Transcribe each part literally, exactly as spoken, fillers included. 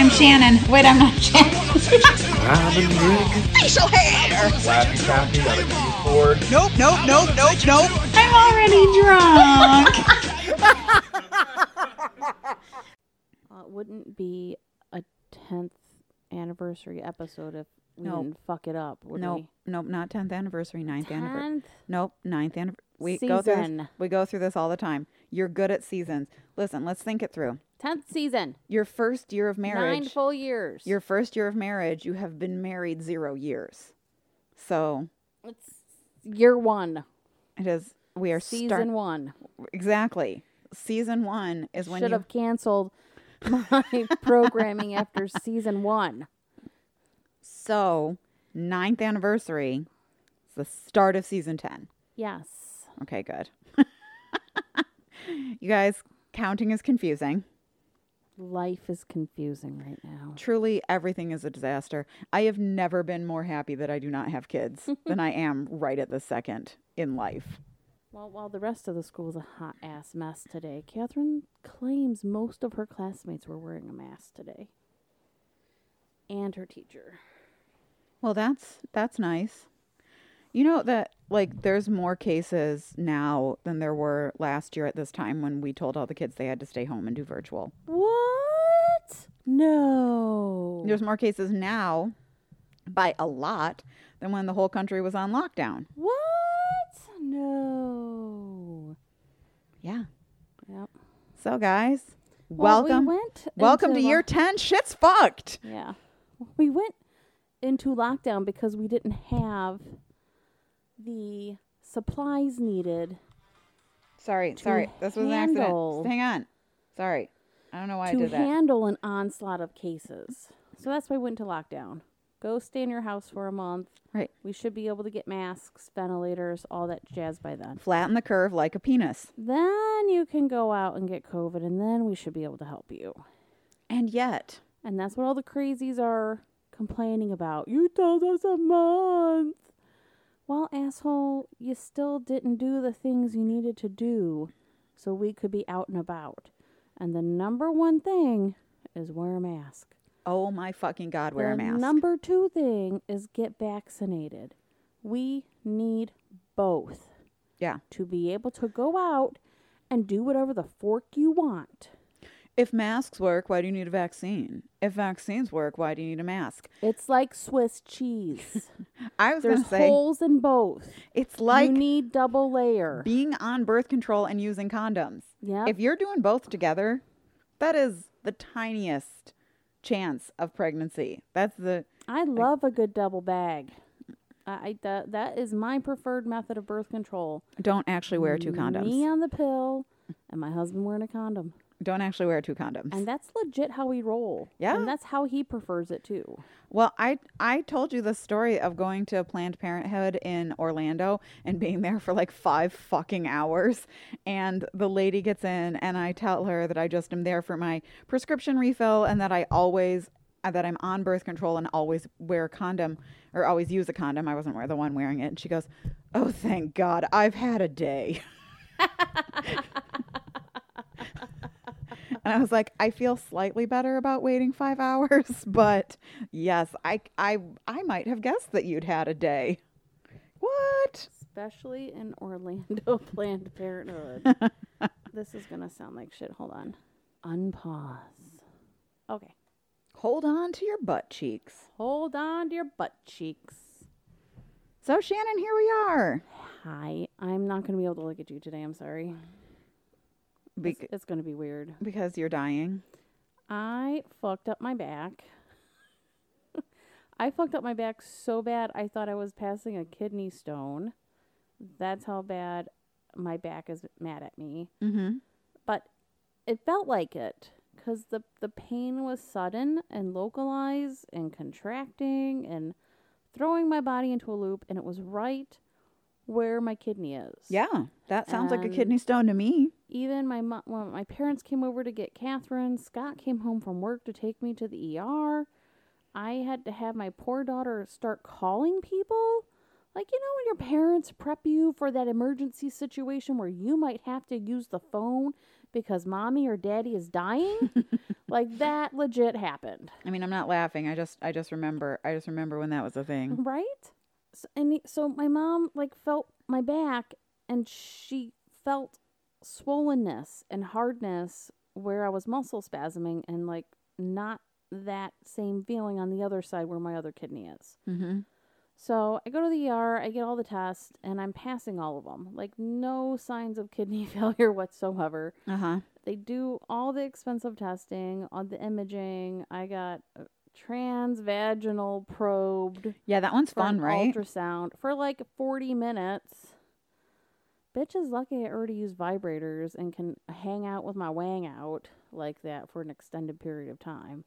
I'm Shannon. Wait, I'm not Shannon. Robin Rig. Facial hair. Laffy Taffy on a keyboard. Nope, nope, nope, nope, nope. I'm already drunk. Well, it wouldn't be a tenth anniversary episode if we Nope. didn't fuck it up, would Nope, nope, not tenth anniversary, ninth we? anniversary. tenth Nope, ninth anniversary. We go through this, season. we go through this all the time. You're good at seasons. Listen, let's think it through. tenth season. Your first year of marriage. Nine full years. Your first year of marriage, you have been married zero years. So It's year one. it is. We are Season start- one. Exactly. Season one is when Should you have canceled my programming after season one. So ninth anniversary is the start of season ten. Yes. Okay, good. You guys, counting is confusing. Life is confusing right now. Truly, everything is a disaster. I have never been more happy that I do not have kids than I am right at this second in life. Well, while the rest of the school is a hot ass mess today, Catherine claims most of her classmates were wearing a mask today. And her teacher. Well, that's that's nice. You know that, like, there's more cases now than there were last year at this time when we told all the kids they had to stay home and do virtual. What? No. There's more cases now by a lot than when the whole country was on lockdown. What? No. Yeah. Yep. So, guys, Well, welcome. We went welcome to into year lo- ten. Shit's fucked. Yeah. We went into lockdown because we didn't have the supplies needed Sorry, To sorry. This was an handle- accident. Hang on. Sorry. I don't know why I to did that. handle an onslaught of cases. So that's why we went to lockdown. Go stay in your house for a month. Right. We should be able to get masks, ventilators, all that jazz by then. Flatten the curve like a penis. Then you can go out and get COVID, and then we should be able to help you. And yet, And that's what all the crazies are complaining about. You told us a month. Well, asshole, you still didn't do the things you needed to do so we could be out and about. And the number one thing is wear a mask. oh my fucking God, wear a The mask. number two thing is get vaccinated. We need both Yeah. to be able to go out and do whatever the fork you want. If masks work, why do you need a vaccine? If vaccines work, why do you need a mask? It's like Swiss cheese. I was going There's to say, holes in both. it's like you need double layer. being on birth control and using condoms. Yep. If you're doing both together, that is the tiniest chance of pregnancy. That's the I love a good double bag. I I- that that is my preferred method of birth control. don't actually wear two condoms. Me on the pill, and my husband wearing a condom. Don't actually wear two condoms. And that's legit how we roll. Yeah. And that's how he prefers it too. Well, I I told you the story of going to Planned Parenthood in Orlando and being there for like five fucking hours. And the lady gets in and I tell her that I just am there for my prescription refill and that I always, uh, that I'm on birth control and always wear a condom or always use a condom. I wasn't the one wearing it. And she goes, oh, thank God, I've had a day. And I was like, I feel slightly better about waiting five hours, but yes, I, I, I might have guessed that you'd had a day. What? Especially in Orlando Planned Parenthood. This is going to sound like shit. Hold on. Unpause. Okay. Hold on to your butt cheeks. Hold on to your butt cheeks. So Shannon, here we are. Hi. I'm not going to be able to look at you today. I'm sorry. Be- It's, it's going to be weird. because you're dying. I fucked up my back. I fucked up my back so bad I thought I was passing a kidney stone. That's how bad my back is mad at me. Mm-hmm. But it felt like it because the, the pain was sudden and localized and contracting and throwing my body into a loop, and it was right where my kidney is. Yeah, that sounds like a And- kidney stone to me. Even my mo- when my parents came over to get Catherine, Scott came home from work to take me to the E R. I had to have my poor daughter start calling people. Like, you know, when your parents prep you for that emergency situation where you might have to use the phone because mommy or daddy is dying? Like, that legit happened. I mean, I'm not laughing. I just I just remember I just remember when that was a thing. Right? So, and he- so my mom, like, felt my back, and she felt swollenness and hardness where I was muscle spasming, and, like, not that same feeling on the other side where my other kidney is. Mm-hmm. So I go to the E R, I get all the tests, and I'm passing all of them. Like, no signs of kidney failure whatsoever. Uh-huh. They do all the expensive testing, on the imaging. I got uh, transvaginal probed Yeah, that one's for fun, an right? ultrasound for like forty minutes. Bitch is lucky I already use vibrators and can hang out with my wang out like that for an extended period of time.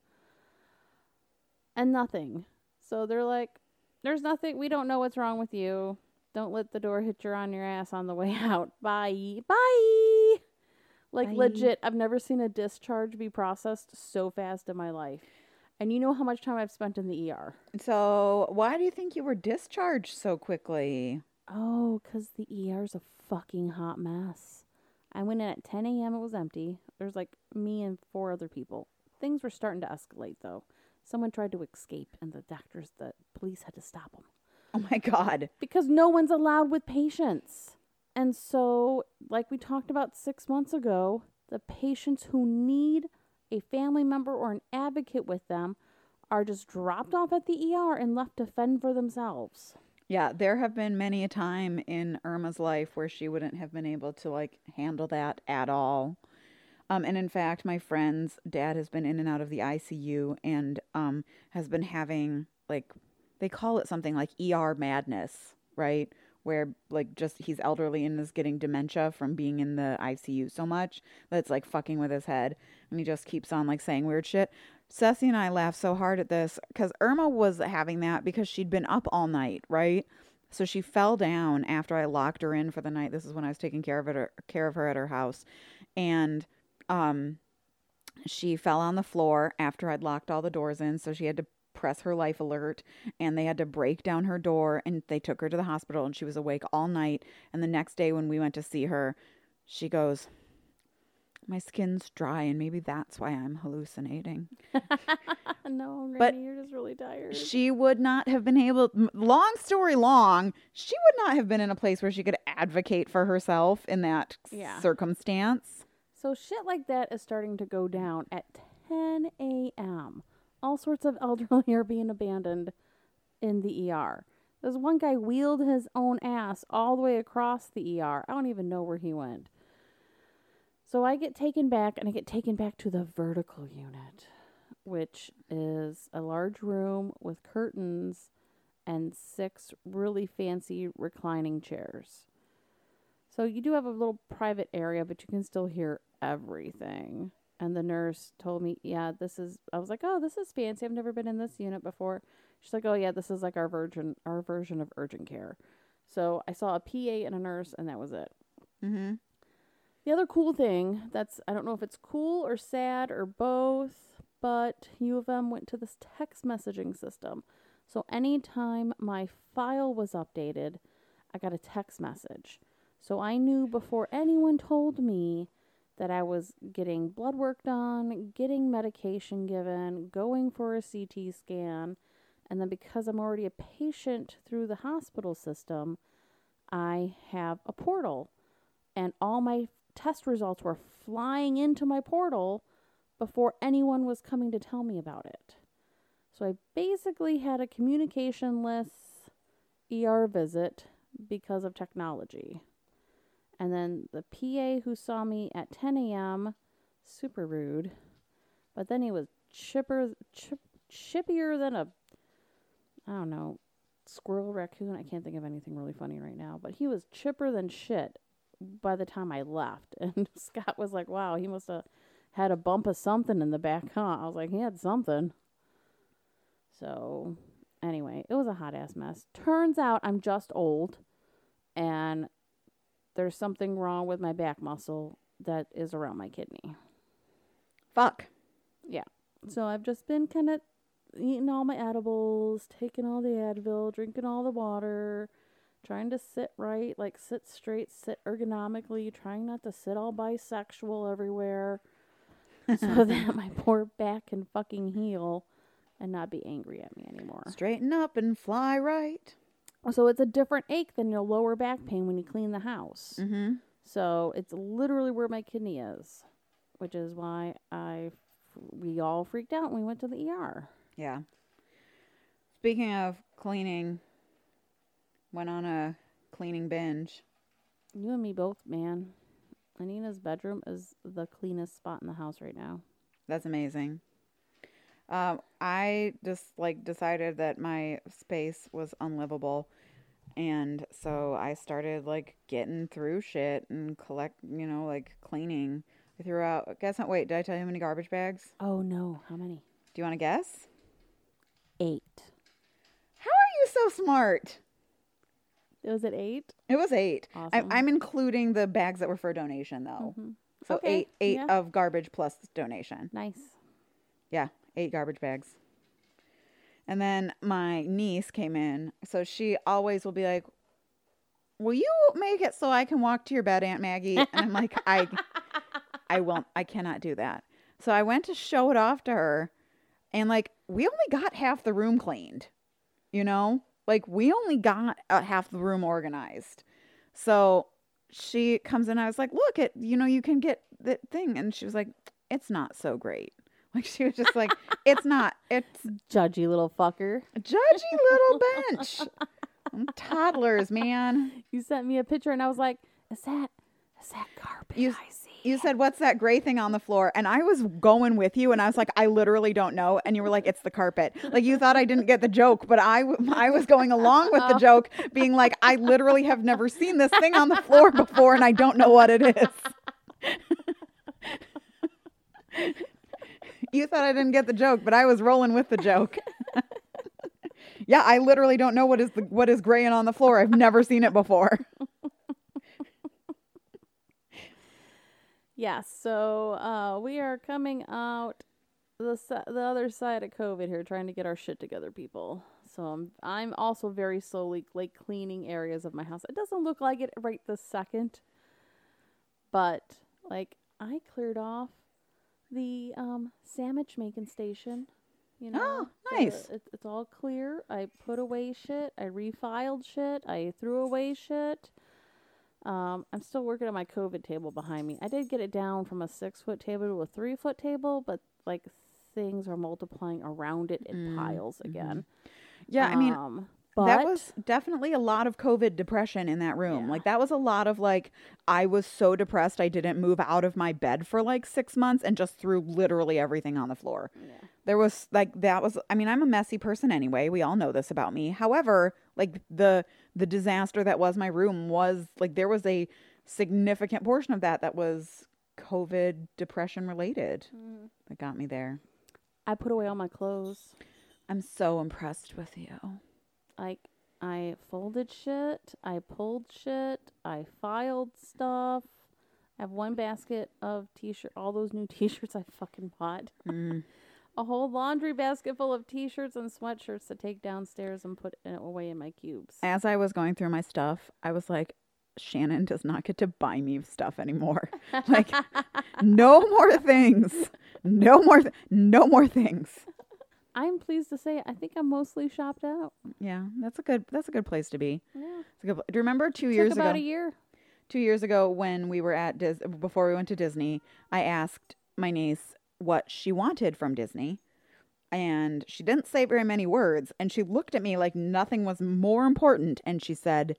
And nothing. So they're like, there's nothing. We don't know what's wrong with you. Don't let the door hit you on your ass on the way out. Bye. Bye. Like, Bye. legit, I've never seen a discharge be processed so fast in my life. And you know how much time I've spent in the E R. So, why do you think you were discharged so quickly? Oh, 'cause the E R's a fucking hot mess. I went in at ten a.m. It was empty. There's like me and four other people. Things were starting to escalate, though. Someone tried to escape, and the doctors, the police had to stop them. Oh my God. Because no one's allowed with patients. And so, like we talked about six months ago, the patients who need a family member or an advocate with them are just dropped off at the E R and left to fend for themselves. Yeah, there have been many a time in Irma's life where she wouldn't have been able to like handle that at all. Um, and in fact, my friend's dad has been in and out of the I C U and um has been having like they call it something like E R madness, right? Where like just he's elderly and is getting dementia from being in the I C U so much that it's like fucking with his head, and he just keeps on like saying weird shit. Ceci and I laughed so hard at this because Irma was having that because she'd been up all night, right? So she fell down after I locked her in for the night. This is when I was taking care of it, care of her at her house, and um, she fell on the floor after I'd locked all the doors in. So she had to press her life alert, and they had to break down her door, and they took her to the hospital, and she was awake all night. And the next day when we went to see her, she goes, my skin's dry, and maybe that's why I'm hallucinating. No, Granny, But you're just really tired. She would not have been able, m- long story long, she would not have been in a place where she could advocate for herself in that Yeah. circumstance. So shit like that is starting to go down at ten a.m. All sorts of elderly are being abandoned in the E R. There's one guy wheeled his own ass all the way across the E R. I don't even know where he went. So I get taken back, and I get taken back to the vertical unit, which is a large room with curtains and six really fancy reclining chairs. So you do have a little private area, but you can still hear everything. And the nurse told me, yeah, this is, I was like, oh, this is fancy. I've never been in this unit before. She's like, oh yeah, this is like our version, our version of urgent care. So I saw a P A and a nurse, and that was it. Mm-hmm. The other cool thing, that's, I don't know if it's cool or sad or both, but U of M went to this text messaging system. So anytime my file was updated, I got a text message. So I knew before anyone told me that I was getting blood work done, getting medication given, going for a C T scan, and then because I'm already a patient through the hospital system, I have a portal, and all my test results were flying into my portal before anyone was coming to tell me about it. So I basically had a communicationless E R visit because of technology. And then the P A who saw me at ten a.m., super rude, but then he was chipper, chip, chippier than a, I don't know, squirrel, raccoon. I can't think of anything really funny right now, but he was chipper than shit by the time I left. And Scott was like, wow, he must have had a bump of something in the back, huh? I was like, he had something. So anyway, it was a hot ass mess. Turns out I'm just old, and there's something wrong with my back muscle that is around my kidney. Fuck. Yeah. So I've just been kind of eating all my edibles, taking all the Advil, drinking all the water, trying to sit right, like sit straight, sit ergonomically, trying not to sit all bisexual everywhere. so that my poor back can fucking heal and not be angry at me anymore. Straighten up and fly right. So it's a different ache than your lower back pain when you clean the house. Mm-hmm. So it's literally where my kidney is, which is why I, we all freaked out when we went to the E R. Yeah. Speaking of cleaning, went on a cleaning binge. You and me both, man. Anina's bedroom is the cleanest spot in the house right now. That's amazing. Um, I just like decided that my space was unlivable, and so I started like getting through shit and collect, you know, like cleaning. I threw out. Guess not. Wait, did I tell you how many garbage bags? Oh no, how many? Do you want to guess? Eight. How are you so smart? Was it eight? It was eight. Awesome. I, I'm including the bags that were for donation, though. Mm-hmm. So Okay, eight, eight yeah. of garbage plus donation. Nice. Yeah, eight garbage bags. And then my niece came in, so she always will be like, "Will you make it so I can walk to your bed, Aunt Maggie?" And I'm like, "I, I won't. I cannot do that." So I went to show it off to her, and like we only got half the room cleaned, you know. Like, we only got uh, half the room organized. So she comes in. I was like, look, it, you know, you can get that thing. And she was like, it's not so great. Like, she was just like, it's not. It's Judgy little fucker. a judgy little bench. Toddlers, man. You sent me a picture and I was like, is that, is that carpet You, I see? you said, what's that gray thing on the floor? And I was going with you. And I was like, I literally don't know. And you were like, it's the carpet. Like, you thought I didn't get the joke. But I, w- I was going along with the joke, being like, I literally have never seen this thing on the floor before. And I don't know what it is. You thought I didn't get the joke, but I was rolling with the joke. Yeah, I literally don't know what is the what is graying on the floor. I've never seen it before. Yes, so uh, we are coming out the si- the other side of COVID here, trying to get our shit together, people. So I'm I'm also very slowly like cleaning areas of my house. It doesn't look like it right this second, but like I cleared off the um, sandwich making station. You know, Oh, the- nice. it, it's all clear. I put away shit. I refiled shit. I threw away shit. Um, I'm still working on my COVID table behind me. I did get it down from a six foot table to a three foot table, but like things are multiplying around it in Mm, piles again. Yeah, I mean, um, but that was definitely a lot of COVID depression in that room. Yeah. Like, that was a lot of like, I was so depressed I didn't move out of my bed for like six months and just threw literally everything on the floor. yeah. There was like, that was, I mean, I'm a messy person anyway. We all know this about me. However, like the, the disaster that was my room was like, there was a significant portion of that that was COVID depression related Mhm. that got me there. I put away all my clothes. I'm so impressed with you. Like I folded shit. I pulled shit. I filed stuff. I have one basket of t-shirt, all those new t-shirts I fucking bought. Mm. A whole laundry basket full of t-shirts and sweatshirts to take downstairs and put in, away in my cubes. As I was going through my stuff, I was like, Shannon does not get to buy me stuff anymore. Like, no more things. No more, th- no more things. I'm pleased to say I think I'm mostly shopped out. Yeah, that's a good, that's a good place to be. Yeah. It's a good, pl- do you remember two Took years about ago? a year. Two years ago when we were at Dis, before we went to Disney, I asked my niece what she wanted from Disney. And she didn't say very many words. And she looked at me like nothing was more important. And she said,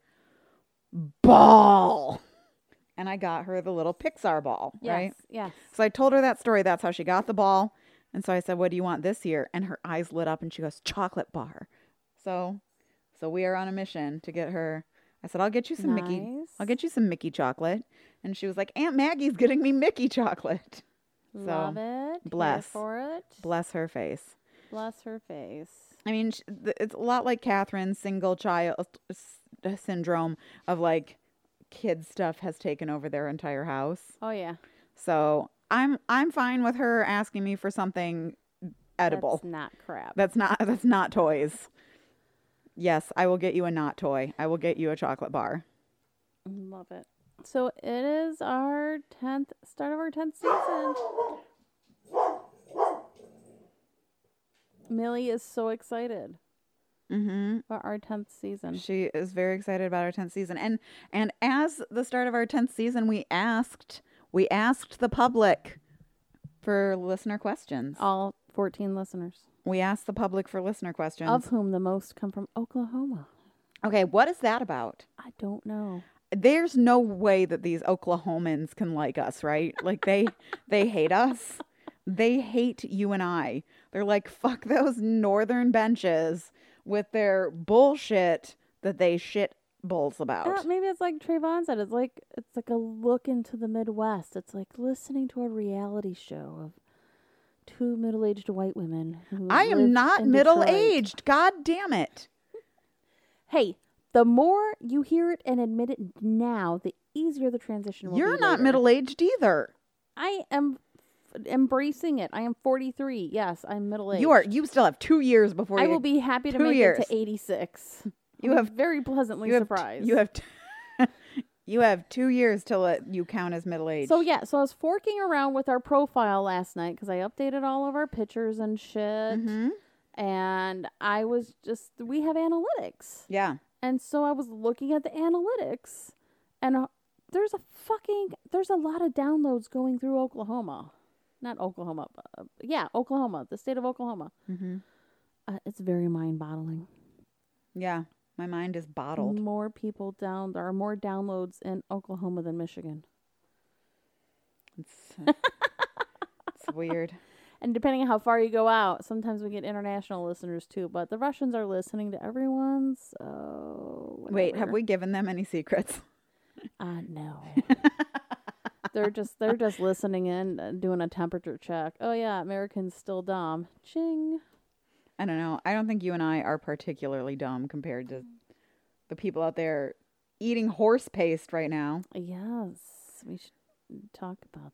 ball. And I got her the little Pixar ball, Yes. right? Yes. So I told her that story. That's how she got the ball. And so I said, what do you want this year? And her eyes lit up and she goes, chocolate bar. So, so we are on a mission to get her. I said, I'll get you some Mickey. Nice. I'll get you some Mickey chocolate. And she was like, Aunt Maggie's getting me Mickey chocolate. Love it. bless. Here for it. Bless her face. Bless her face. I mean, sh- th- it's a lot like Catherine's single child s- syndrome of like kid stuff has taken over their entire house. Oh yeah. So I'm I'm fine with her asking me for something edible. That's not crap. That's not that's not toys. Yes, I will get you a not toy. I will get you a chocolate bar. Love it. So it is our tenth start of our tenth season. Millie is so excited Mm-hmm. about our tenth season. She is very excited about our tenth season. And and as the start of our tenth season, we asked we asked the public for listener questions. All fourteen listeners, We asked the public for listener questions. of whom the most come from Oklahoma. Okay, what is that about? I don't know. There's no way that these Oklahomans can like us, right? Like they they hate us. They hate you and I. They're like, fuck those northern benches with their bullshit that they shit bulls about. Uh, maybe it's like Trayvon said. It's like it's like a look into the Midwest. It's like listening to a reality show of two middle-aged white women. Who I lived am not in middle Detroit. aged. God damn it. Hey, the more you hear it and admit it now, the easier the transition will be. You're not later. middle aged either. I am f- embracing it. I am forty-three. Yes, I'm middle-aged. You are. You still have two years before I you. will be happy to two make years. it to eighty-six. You I'm have- very pleasantly you have, t- surprised. You have. T- you have two years till it, you count as middle aged. So yeah, so I was forking around with our profile last night because I updated all of our pictures and shit, hmm and I was just we have analytics, Yeah. and so I was looking at the analytics, and uh, there's a fucking there's a lot of downloads going through Oklahoma, not Oklahoma, uh, yeah, Oklahoma, the state of Oklahoma. hmm Uh, it's very mind-boggling. Yeah. My mind is bottled. More people down there are more downloads in Oklahoma than Michigan. It's, uh, it's weird. And depending on how far you go out, sometimes we get international listeners too. But the Russians are listening to everyone, so Wait, have whatever. we given them any secrets? Uh, no. they're just they're just listening in, uh, doing a temperature check. Oh yeah, Americans still dumb. Ching. I don't know. I don't think you and I are particularly dumb compared to the people out there eating horse paste right now. Yes, we should talk about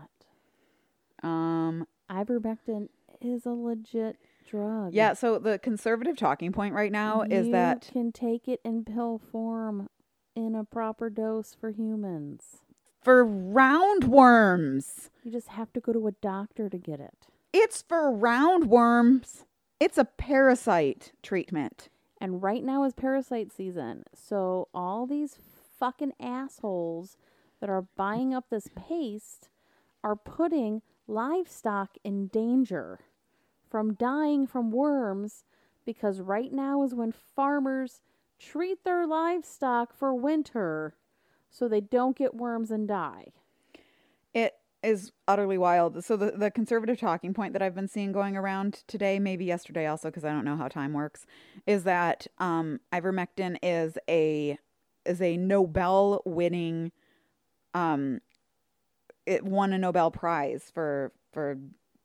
that. Um, Ivermectin is a legit drug. yeah, so the conservative talking point right now is You that can take it in pill form in a proper dose for humans. for roundworms, You just have to go to a doctor to get it. it's for roundworms. It's a parasite treatment. And right now is parasite season. So all these fucking assholes that are buying up this paste are putting livestock in danger from dying from worms, because right now is when farmers treat their livestock for winter so they don't get worms and die. It is utterly wild. So the, the conservative talking point that I've been seeing going around today, maybe yesterday also, because I don't know how time works, is that um, ivermectin is a is a Nobel winning. Um, it won a Nobel Prize for for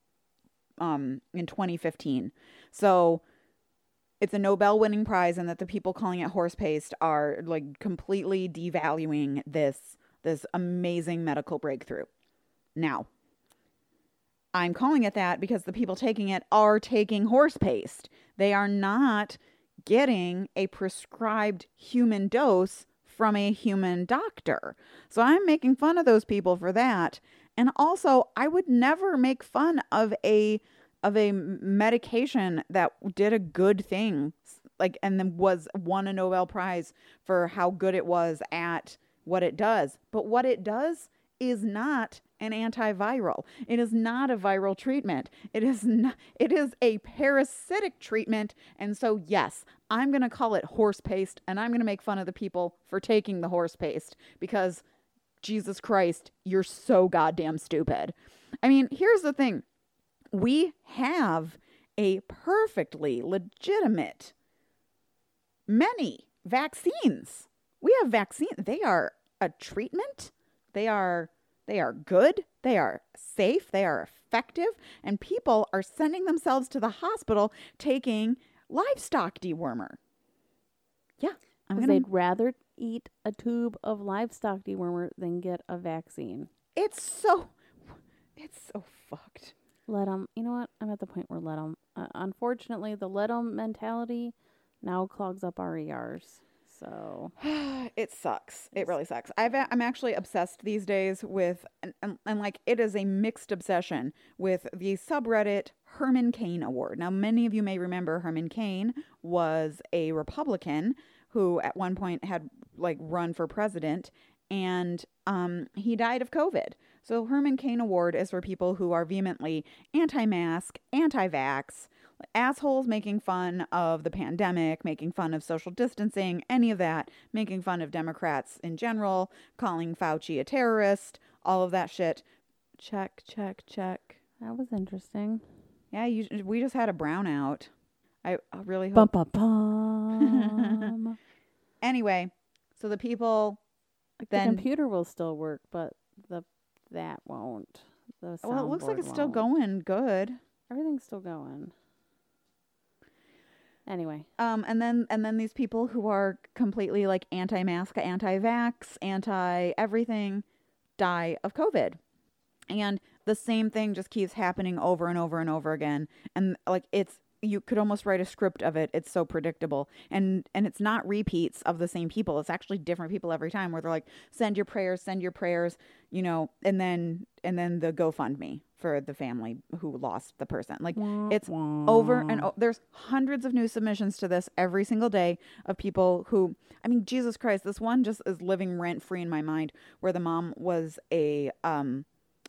um in twenty fifteen. So it's a Nobel winning prize, and that the people calling it horse paste are like completely devaluing this this amazing medical breakthrough. Now, I'm calling it that because the people taking it are taking horse paste. They are not getting a prescribed human dose from a human doctor. So I'm making fun of those people for that. And also, I would never make fun of a of a medication that did a good thing, like, and then was won a Nobel Prize for how good it was at what it does. But what it does is not an antiviral. It is not a viral treatment. It is not, it is a parasitic treatment. And so, yes, I'm going to call it horse paste, and I'm going to make fun of the people for taking the horse paste because Jesus Christ, you're so goddamn stupid. I mean, here's the thing. We have a perfectly legitimate many vaccines. We have vaccines. They are a treatment. They are they are good. They are safe. They are effective. And people are sending themselves to the hospital taking livestock dewormer. Yeah. I'm Because gonna, they'd rather eat a tube of livestock dewormer than get a vaccine. it's so it's so fucked. Let them. You know what? I'm at the point where let them. Uh, unfortunately, the let them mentality now clogs up our E Rs. So It sucks. It really sucks. I've a- I'm actually obsessed these days with, and, and, and like it is a mixed obsession with the subreddit Herman Cain Award. Now, many of you may remember Herman Cain was a Republican who at one point had like run for president, and um, he died of COVID. So Herman Cain Award is for people who are vehemently anti-mask, anti-vax, assholes making fun of the pandemic, making fun of social distancing, any of that, making fun of Democrats in general, calling Fauci a terrorist, all of that shit. Check, check, check. That was interesting. Yeah, you, we just had a brownout. I, I really Bum, hope. bum, bum. Anyway, so the people Like then. the computer will still work, but the that won't. The Well, it looks like soundboard it's still won't. going good. Everything's still going. Anyway, Um, and then and then these people who are completely like anti-mask, anti-vax, anti-everything die of COVID. And the same thing just keeps happening over and over and over again. And like it's you could almost write a script of it. It's so predictable. And and it's not repeats of the same people. It's actually different people every time where they're like, send your prayers, send your prayers, you know, and then and then the GoFundMe for the family who lost the person. Like it's over and o- there's hundreds of new submissions to this every single day of people who, I mean, Jesus Christ, this one just is living rent free in my mind, where the mom was a um,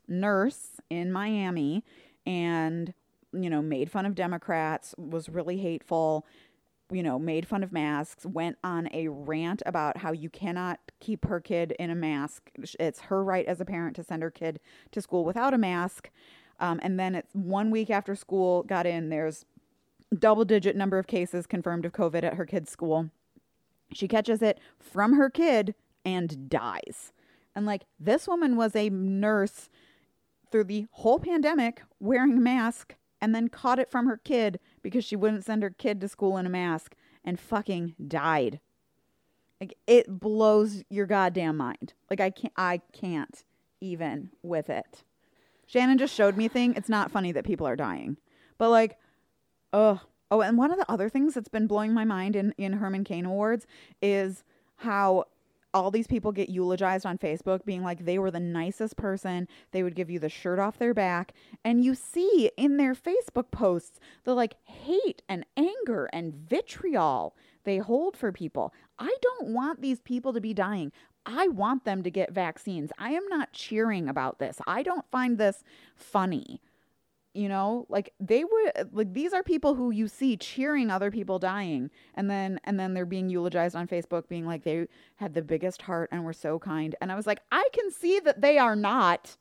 nurse in Miami and, you know, made fun of Democrats, was really hateful, you know, made fun of masks, went on a rant about how you cannot keep her kid in a mask. It's her right as a parent to send her kid to school without a mask. Um, and then it's one week after school got in, there's double digit number of cases confirmed of COVID at her kid's school. She catches it from her kid and dies. And like, this woman was a nurse through the whole pandemic wearing a mask, and then caught it from her kid because she wouldn't send her kid to school in a mask and fucking died. Like, it blows your goddamn mind. Like, I can't, I can't even with it. Shannon just showed me a thing. It's not funny that people are dying, but like, ugh. Oh, and one of the other things that's been blowing my mind in, in Herman Cain Awards is how all these people get eulogized on Facebook being like they were the nicest person. They would give you the shirt off their back. And you see in their Facebook posts the like hate and anger and vitriol they hold for people. I don't want these people to be dying. I want them to get vaccines. I am not cheering about this. I don't find this funny. You know, like they would like these are people who you see cheering other people dying, and then and then they're being eulogized on Facebook being like they had the biggest heart and were so kind. And I was like, I can see that they are not.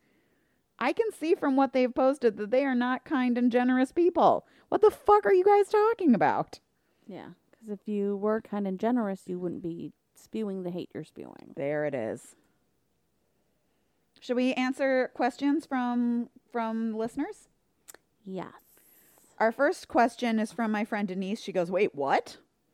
I can see from what they've posted that they are not kind and generous people. What the fuck are you guys talking about? yeah, because if you were kind and generous, you wouldn't be spewing the hate you're spewing. There it is. Should we answer questions from from listeners? Yes. Our first question is from my friend Denise. She goes, wait, what?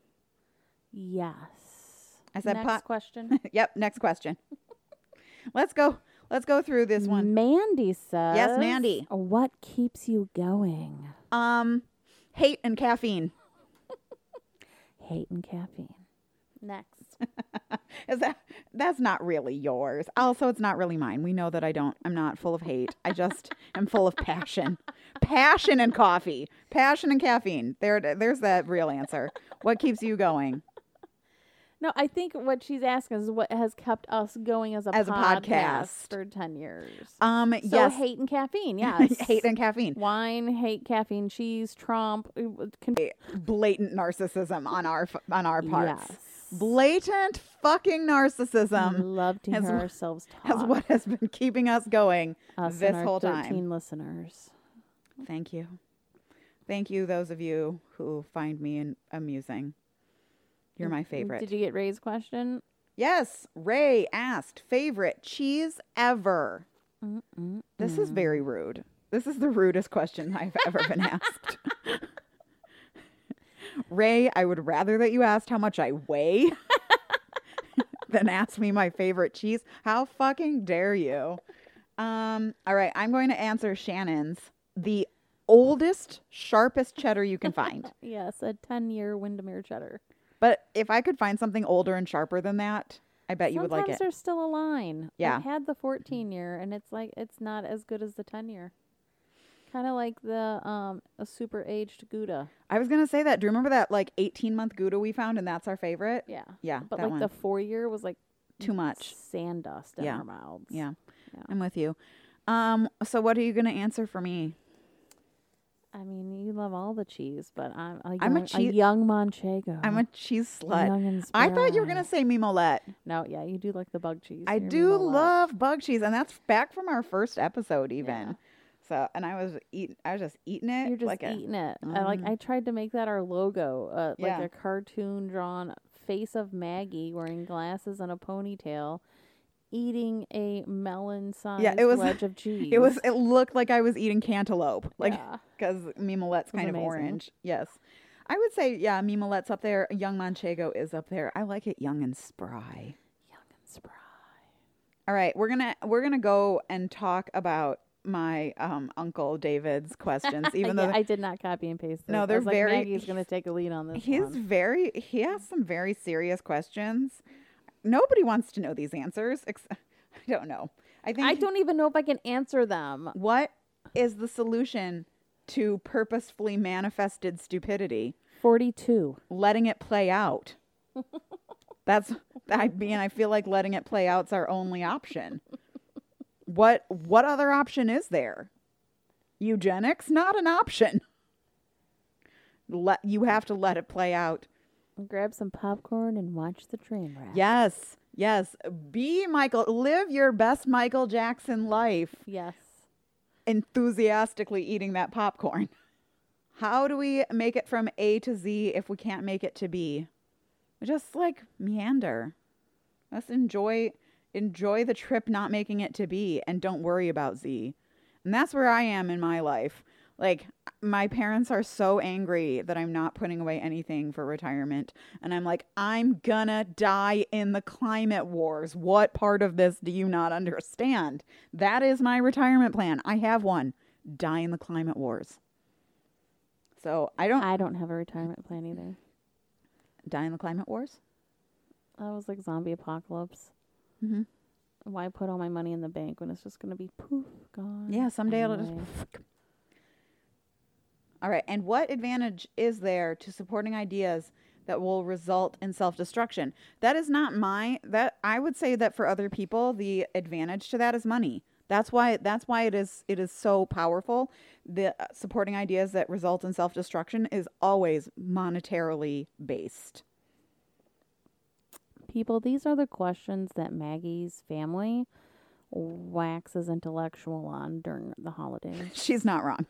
Yes. I said, Next pot. question. Yep, next question. Let's go. Let's go through this one. Mandy says, Yes, Mandy. What keeps you going? Um, hate and caffeine. Hate and caffeine. Next. Is that that's not really yours. Also, it's not really mine. We know that I don't. I'm not full of hate. I just am full of passion. Passion and coffee. Passion and caffeine. There, there's that real answer. What keeps you going? No, I think what she's asking is what has kept us going as a, As a podcast, podcast. for ten years. Um, So yes, hate and caffeine, yes. hate and caffeine. Wine, hate, caffeine, cheese, Trump. uh, Con- Blatant narcissism on our f- on our parts. Yes. Blatant fucking narcissism. We love to has hear wh- ourselves talk. That's what has been keeping us going us this and our whole thirteen time. listeners. Thank you. Thank you, those of you who find me in- amusing. You're my favorite. Did you get Ray's question? Yes, Ray asked, favorite cheese ever? Mm-mm. This is very rude. This is the rudest question I've ever been asked. Ray, I would rather that you asked how much I weigh than ask me my favorite cheese. How fucking dare you? Um, all right, I'm going to answer Shannon's. The oldest, sharpest cheddar you can find. Yes, a ten-year Windermere cheddar. But if I could find something older and sharper than that, I bet you would like Sometimes it. there's still a line. Yeah. I've had the fourteen-year, and it's like it's not as good as the ten-year. Kind of like the um a super aged Gouda. I was gonna say that. Do you remember that like eighteen month Gouda we found, and that's our favorite? Yeah. Yeah, But that like one. the four year was like Too much. sand dust in Yeah. our mouths. Yeah, Yeah. I'm with you. Um, so what are you gonna answer for me? I mean, you love all the cheese, but I'm a young, I'm a a chee- young Manchego. I'm a cheese slut. Young and I thought you were spry. gonna say Mimolette. No, yeah, you do like the bug cheese. I You're do Mimolette. love bug cheese, and that's back from our first episode, even. Yeah. So, and I was eat, I was just eating it. You're just like a- eating it. I like. Mhm. I tried to make that our logo, uh, Yeah. like a cartoon drawn face of Maggie wearing glasses and a ponytail, eating a melon-sized it was- wedge of cheese. It was. It looked like I was eating cantaloupe, like Yeah. because Mimolette's was kind of amazing. orange. Yes, I would say yeah, Mimolette's up there. Young Manchego is up there. I like it young and spry. young and spry. All right, we're gonna we're gonna go and talk about my um uncle David's questions, even Yeah, though I did not copy and paste. No, those. I they're was like, very- Maggie's going to take a lead on this he's one. very he has some very serious questions. Nobody wants to know these answers. Ex- I don't know. I think I don't even know if I can answer them. what is the solution to purposefully manifested stupidity? Forty-two. Letting it play out. That's I mean I feel like letting it play out's our only option. What what other option is there? Eugenics? Not an option. Let you have to let it play out. Grab some popcorn and watch the train wreck. Yes. Yes. Be Michael. Live your best Michael Jackson life. Yes. Enthusiastically eating that popcorn. How do we make it from A to Z if we can't make it to B? We just like meander. Let's enjoy enjoy the trip not making it to B and don't worry about Z. And that's where I am in my life. Like my parents are so angry that I'm not putting away anything for retirement. And I'm like, I'm gonna die in the climate wars. What part of this do you not understand? That is my retirement plan. I have one. Die in the climate wars. So I don't I don't have a retirement plan either. die in the climate wars. I was like zombie apocalypse. Mm-hmm. Why put all my money in the bank when it's just going to be poof, gone? Yeah, someday it'll just. anyway. All right. And what advantage is there to supporting ideas that will result in self-destruction? That is not my. That I would say that for other people, the advantage to that is money. That's why. That's why it is. It is so powerful. The uh, supporting ideas that result in self-destruction is always monetarily based. People, these are the questions that Maggie's family waxes intellectual on during the holidays. She's not wrong.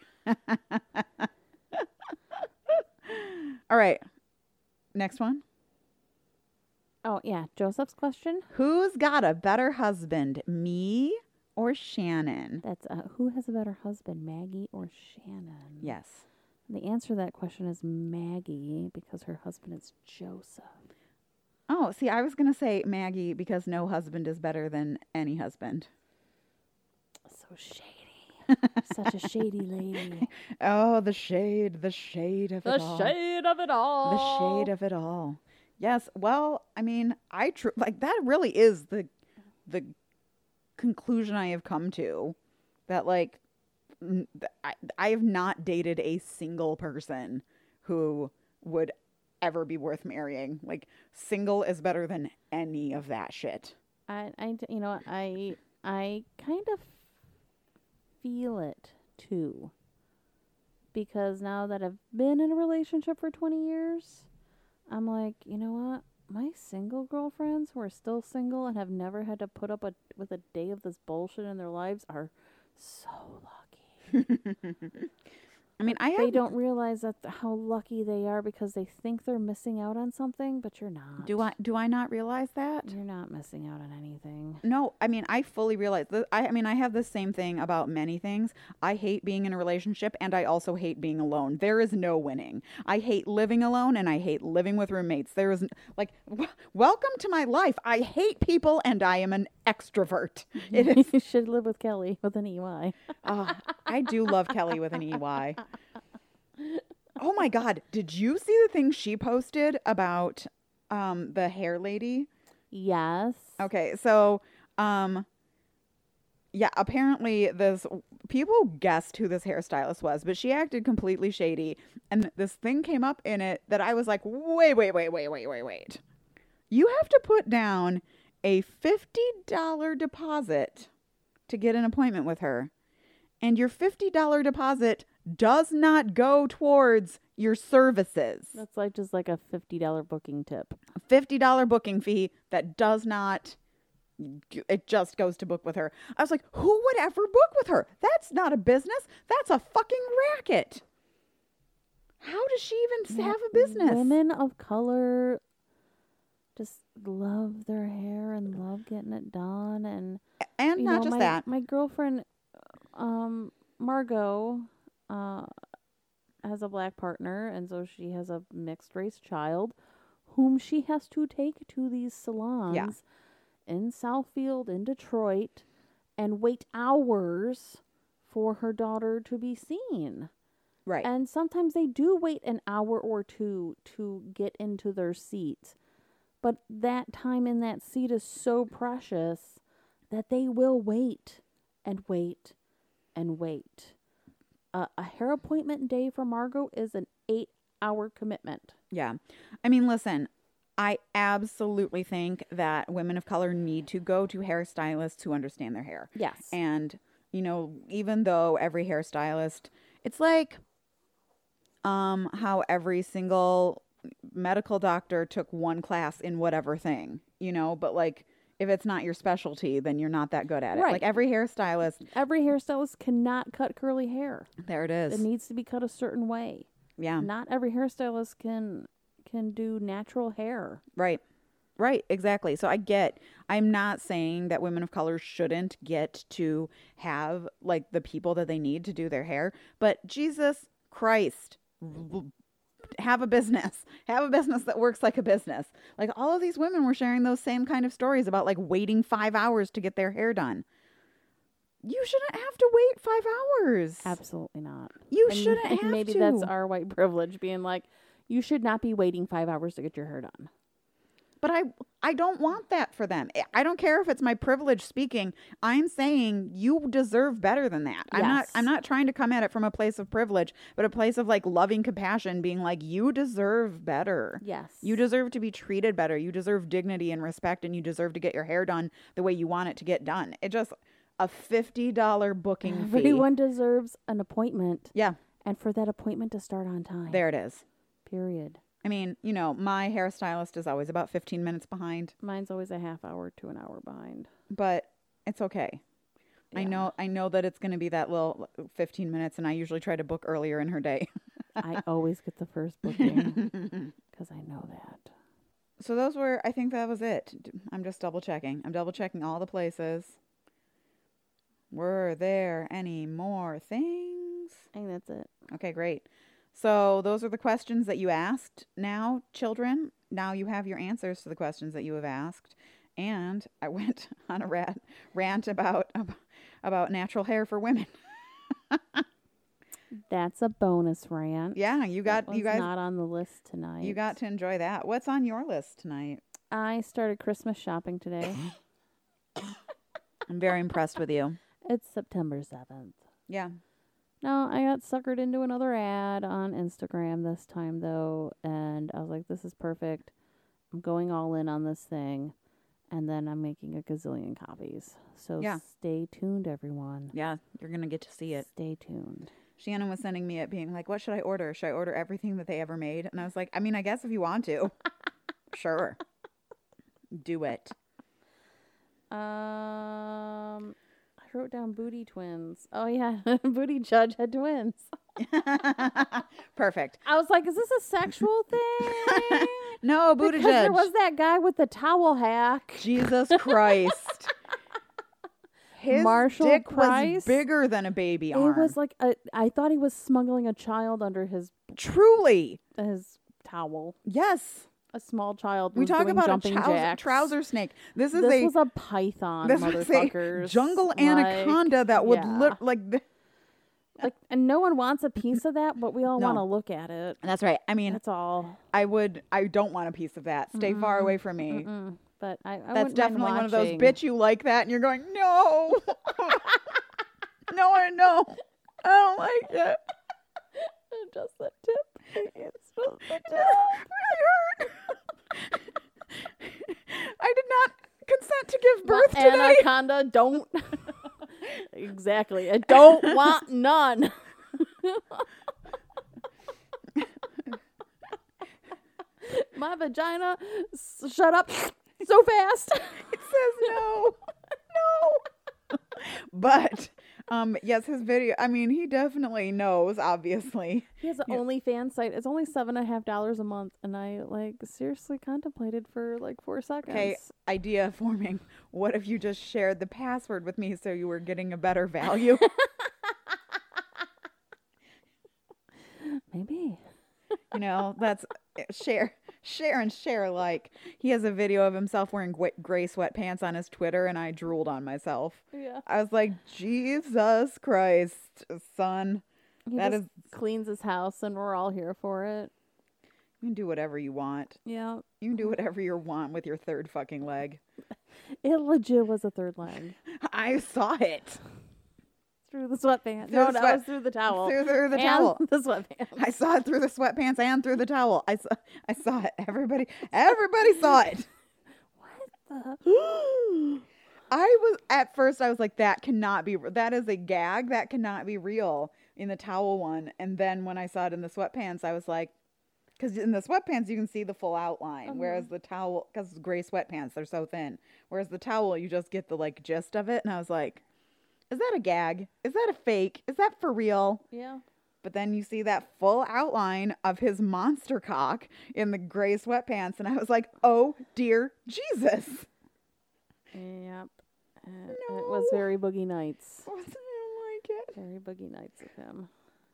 All right. Next one. Oh, yeah. Joseph's question. Who's got a better husband, me or Shannon? That's uh, who has a better husband, Maggie or Shannon? Yes. The answer to that question is Maggie because her husband is Joseph. Oh, see, I was going to say Maggie because no husband is better than any husband. So shady. Such a shady lady. Oh, the shade, the shade of it all. shade of it all. The shade of it all. Yes. Well, I mean, I tr- like that really is the the conclusion I have come to, that like n- th- I I have not dated a single person who would ever be worth marrying. Like single is better than any of that shit. I, I, d- you know, I, I kind of feel it too. Because now that I've been in a relationship for twenty years, I'm like, you know what? My single girlfriends who are still single and have never had to put up a, with a day of this bullshit in their lives are so lucky. I mean, I They have, don't realize that th- how lucky they are because they think they're missing out on something, but you're not. do I do I not realize that? You're not missing out on anything. No, I mean, I fully realize that. I, I mean, I have the same thing about many things. I hate being in a relationship and I also hate being alone. There is no winning. I hate living alone and I hate living with roommates. There is, n- like, w- welcome to my life. I hate people and I am an extrovert. It is, You should live with Kelly with an E Y. ah, I do love Kelly with an E Y. Oh my God. Did you see the thing she posted about um, the hair lady? Yes. Okay, so um yeah, apparently this people guessed who this hairstylist was, but she acted completely shady. And this thing came up in it that I was like, wait, wait, wait, wait, wait, wait, wait. You have to put down a fifty dollars deposit to get an appointment with her. And your fifty dollars deposit does not go towards your services. That's like just like a fifty dollars booking tip. A fifty dollars booking fee that does not, it just goes to book with her. I was like, who would ever book with her? That's not a business. That's a fucking racket. How does she even have a business? Women of color just love their hair and love getting it done. And, and you not know, just my, that. My girlfriend, um, Margot, uh, has a black partner, and so she has a mixed race child whom she has to take to these salons Yeah. in Southfield, in Detroit, and wait hours for her daughter to be seen. Right. And sometimes they do wait an hour or two to get into their seat. But that time in that seat is so precious that they will wait and wait and wait. Uh, a hair appointment day for Margot is an eight-hour commitment. Yeah. I mean, listen, I absolutely think that women of color need to go to hairstylists who understand their hair. Yes. And, you know, even though every hairstylist, it's like um, how every single medical doctor took one class in whatever thing, you know, but like if it's not your specialty, then you're not that good at it. Right. Like every hairstylist. Every hairstylist cannot cut curly hair. There it is. It needs to be cut a certain way. Yeah. Not every hairstylist can can do natural hair. Right. Right. Exactly. So I get, I'm not saying that women of color shouldn't get to have like the people that they need to do their hair, but Jesus Christ, have a business, have a business that works like a business. Like all of these women were sharing those same kind of stories about like waiting five hours to get their hair done. You shouldn't have to wait five hours. Absolutely not. You And shouldn't have maybe to. that's our white privilege being like, you should not be waiting five hours to get your hair done. But I I don't want that for them. I don't care if it's my privilege speaking. I'm saying you deserve better than that. I'm not Yes. I'm not trying to come at it from a place of privilege, but a place of like loving compassion, being like, you deserve better. Yes. You deserve to be treated better. You deserve dignity and respect, and you deserve to get your hair done the way you want it to get done. It just a fifty dollars booking fee. Everyone deserves an appointment. Yeah, And for that appointment to start on time. there it is. Period. I mean, you know, my hairstylist is always about fifteen minutes behind, Mine's always a half hour to an hour behind. but it's okay. I Yeah. know I know that it's going to be that little fifteen minutes, and I usually try to book earlier in her day. I always get the first booking because I know that. So those were, I think that was it. D- I'm just double checking. I'm double checking all the places. Were there any more things? I think that's it. Okay, great. So those are the questions that you asked. Now, children, now you have your answers to the questions that you have asked. And I went on a rant, rant about ab- about natural hair for women. That's a bonus rant. Yeah, you got That you was guys not on the list tonight. you got to enjoy that. What's on your list tonight? I started Christmas shopping today. I'm very impressed with you. It's September seventh. Yeah. No, I got suckered into another ad on Instagram this time, though, and I was like, this is perfect. I'm going all in on this thing, and then I'm making a gazillion copies. So Yeah. stay tuned, everyone. Yeah, you're going to get to see it. Stay tuned. Shannon was sending me it being like, what should I order? Should I order everything that they ever made? And I was like, I mean, I guess if you want to. Sure. Do it. Um, I wrote down Booty Twins. Oh, yeah. Booty Judge had twins. Perfect. I was like, is this a sexual thing? No, Buddha Because there Judge. was that guy with the towel hack. Jesus Christ. His Marshall dick Price? was bigger than a baby It arm. was like, a, I thought he was smuggling a child under his Truly. his towel. Yes. A small child We was talk doing about a jumping trouser, jacks. trouser snake. This is This a was a python, this was a motherfuckers. jungle Like, anaconda that would yeah. look like the, like, and no one wants a piece of that, but we all No. want to look at it. That's right. I mean, That's all. I would I don't want a piece of that. Stay far away from me. Mm-mm. But I, I That's wouldn't mind definitely one of those watching. bitch you like that and you're going, "No." No, I know. I don't like it. Just the tip. It's just the tip. It really hurt. I did not consent to give birth My today. anaconda don't. Exactly. I don't want none. My vagina, s- shut up so fast. It says no. No. But, um, yes, his video, I mean, he definitely knows, obviously. He has an Yeah. OnlyFans site. It's only seven and a half dollars a month, and I like seriously contemplated for like four seconds. Okay, idea forming. What if you just shared the password with me so you were getting a better value? Maybe. You know, that's share, share and share alike. He has a video of himself wearing gray, gray sweatpants on his Twitter, and I drooled on myself. Yeah. I was like, Jesus Christ, son. He That just is, cleans his house, and we're all here for it. you can do whatever you want. Yeah. You can do whatever you want with your third fucking leg. It legit was a third leg. I saw it. Through the sweatpants. Through No, the that sweat- was through the towel. Through, through the And towel. the sweatpants. I saw it through the sweatpants and through the towel. I saw, I saw it. Everybody, everybody saw it. The- I was at first I was like, that cannot be, that is a gag, that cannot be real in the towel one. And then when I saw it in the sweatpants, I was like, because in the sweatpants you can see the full outline, Uh-huh. whereas the towel, because gray sweatpants, they're so thin, whereas the towel you just get the like gist of it. And I was like, is that a gag? Is that a fake? Is that for real? yeah. But then you see that full outline of his monster cock in the gray sweatpants, and I was like, oh dear Jesus. Yep. Uh, It was very Boogie Nights. I don't like it. Very Boogie Nights of him.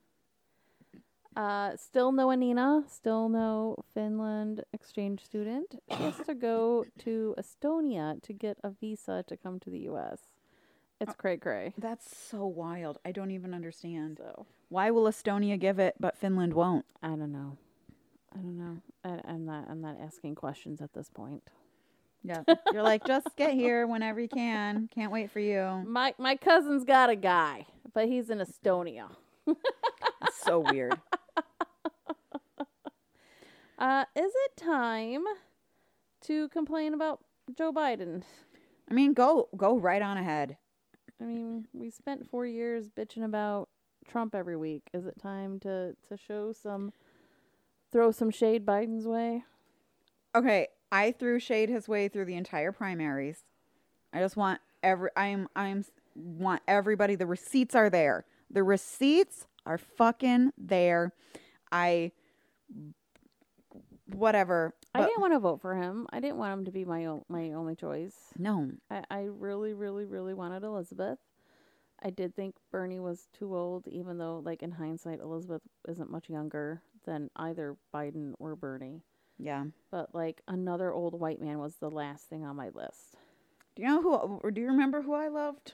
Uh, still no Anina. Still no Finland exchange student. She has to go to Estonia to get a visa to come to the U S. It's cray cray. That's so wild. I don't even understand. So Why will Estonia give it, but Finland won't? I don't know. I don't know. I, I'm not. I'm not asking questions at this point. Yeah. You're like, just get here whenever you can. Can't wait for you. My my cousin's got a guy, but he's in Estonia. It's so weird. Uh, is it time to complain about Joe Biden? I mean, go go right on ahead. I mean, we spent four years bitching about Trump every week. Is it time to, to show some, throw some shade Biden's way? Okay, I threw shade his way through the entire primaries. I just want every I'm I'm want everybody, the receipts are there. The receipts are fucking there. I whatever. I but- didn't want to vote for him. I didn't want him to be my o- my only choice. No. I, I really, really, really wanted Elizabeth. I did think Bernie was too old, even though, like, in hindsight, Elizabeth isn't much younger than either Biden or Bernie. Yeah. But, like, another old white man was the last thing on my list. Do you know who or do you remember who I loved?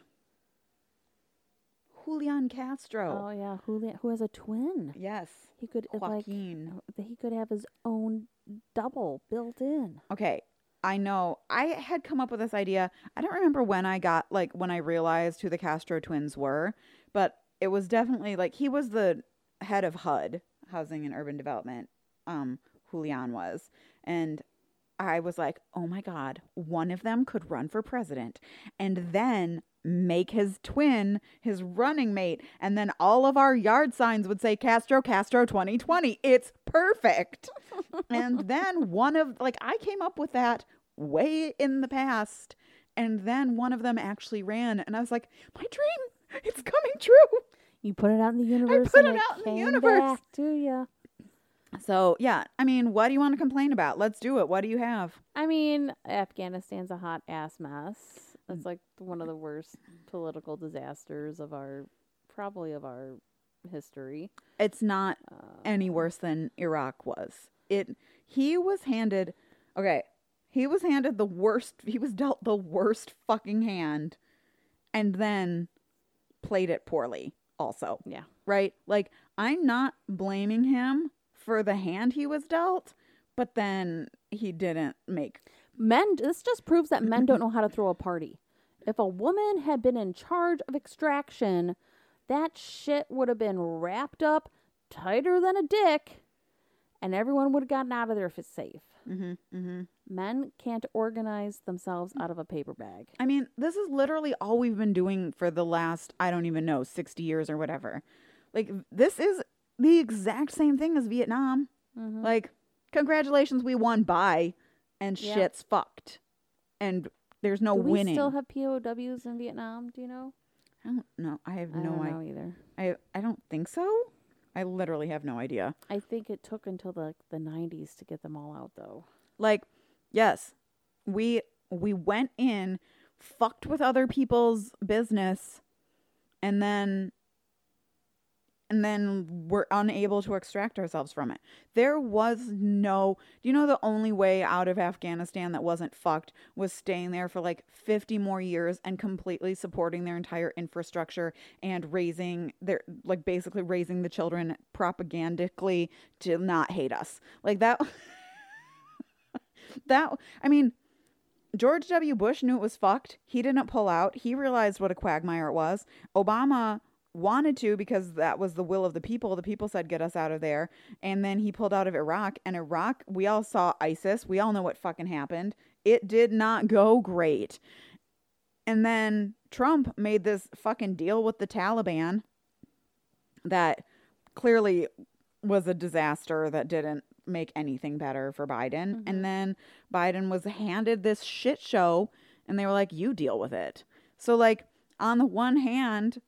Julian Castro. Oh, yeah, who who has a twin? Yes. He could uh, like Joaquin. he could have his own double built in. Okay, I know. I had come up with this idea. I don't remember when I got, like, when I realized who the Castro twins were, but it was definitely, like, he was the head of H U D, Housing and Urban Development, um, Julian was. And I was like, oh my God, one of them could run for president and then make his twin his running mate. And then all of our yard signs would say Castro, Castro twenty twenty. It's perfect. And then one of, like, I came up with that way in the past. And then one of them actually ran. And I was like, my dream, it's coming true. You put it out in the universe. put and it out in the came universe. back to ya. So, yeah, I mean, what do you want to complain about? Let's do it. What do you have? I mean, Afghanistan's a hot ass mess. Mm. It's like one of the worst political disasters of our, probably of our history. It's not Uh, any worse than Iraq was. It he was handed okay, he was handed the worst he was dealt the worst fucking hand and then played it poorly also. yeah. Right? Like, I'm not blaming him for the hand he was dealt, but then he didn't make Men, this just proves that men don't know how to throw a party. If a woman had been in charge of extraction, that shit would have been wrapped up tighter than a dick, and everyone would have gotten out of there if it's safe. Mm-hmm, mm-hmm. Men can't organize themselves out of a paper bag. I mean, this is literally all we've been doing for the last, I don't even know, sixty years or whatever. Like, this is the exact same thing as Vietnam. Mm-hmm. Like, congratulations, we won by, and Yeah. shit's fucked. And there's no Do we winning. still have P O Ws in Vietnam? Do you know? I don't know. I have I no don't idea. know either. I, I don't think so. I literally have no idea. I think it took until the the nineties to get them all out, though. Like, yes, we we went in, fucked with other people's business, and then and then we're unable to extract ourselves from it. There was no, do you know the only way out of Afghanistan that wasn't fucked was staying there for like fifty more years and completely supporting their entire infrastructure and raising their, like basically raising the children propagandically to not hate us. Like that, that, I mean, George W. Bush knew it was fucked. He didn't pull out. He realized what a quagmire it was. Obama wanted to because that was the will of the people. The people said, get us out of there. And then he pulled out of Iraq. And Iraq, we all saw ISIS. We all know what fucking happened. It did not go great. And then Trump made this fucking deal with the Taliban that clearly was a disaster that didn't make anything better for Biden. Mm-hmm. And then Biden was handed this shit show and they were like, you deal with it. So like on the one hand,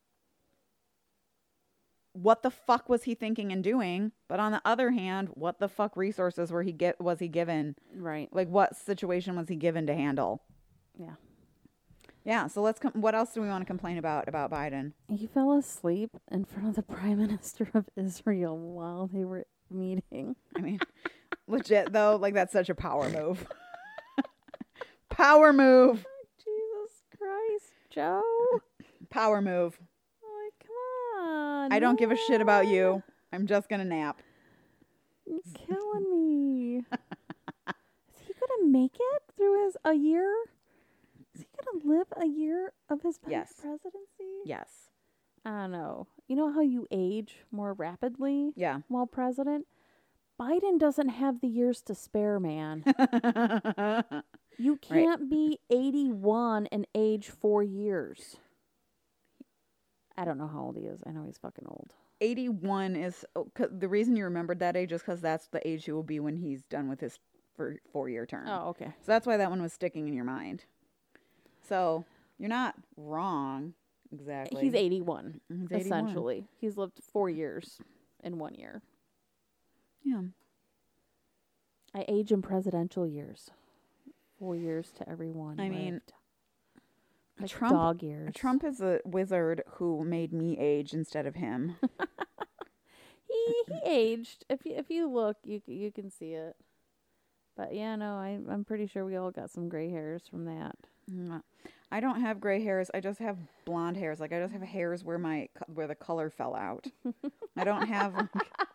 what the fuck was he thinking and doing? But on the other hand, what the fuck resources were he get was he given? Right. Like what situation was he given to handle? Yeah. Yeah, so let's com- what else do we want to complain about about Biden? He fell asleep in front of the Prime Minister of Israel while they were meeting. I mean, legit though, like that's such a power move. Power move. Jesus Christ, Joe. Power move. Like, come on. I don't give a shit about man. you. I'm just going to nap. You're killing me. Is he going to make it through his a year? Is he going to live a year of his pe- Yes. presidency? Yes. I don't know. You know how you age more rapidly Yeah. while president? Biden doesn't have the years to spare, man. You can't be eighty-one and age four years. I don't know how old he is. I know he's fucking old. eighty-one is oh, 'cause the reason you remembered that age is because that's the age he will be when he's done with his for four-year term. Oh, okay. So that's why that one was sticking in your mind. So you're not wrong exactly. He's eighty-one, He's eighty-one. essentially. He's lived four years in one year. Yeah. I age in presidential years. Four years to everyone. I mean, lived. Like Trump- dog years. Trump is a wizard who made me age instead of him. He he aged. If you if you look, you c- you can see it. But yeah, no, I I'm pretty sure we all got some gray hairs from that. Mm, I don't have gray hairs. I just have blonde hairs. Like I just have hairs where my co- where the color fell out. I don't have. Like,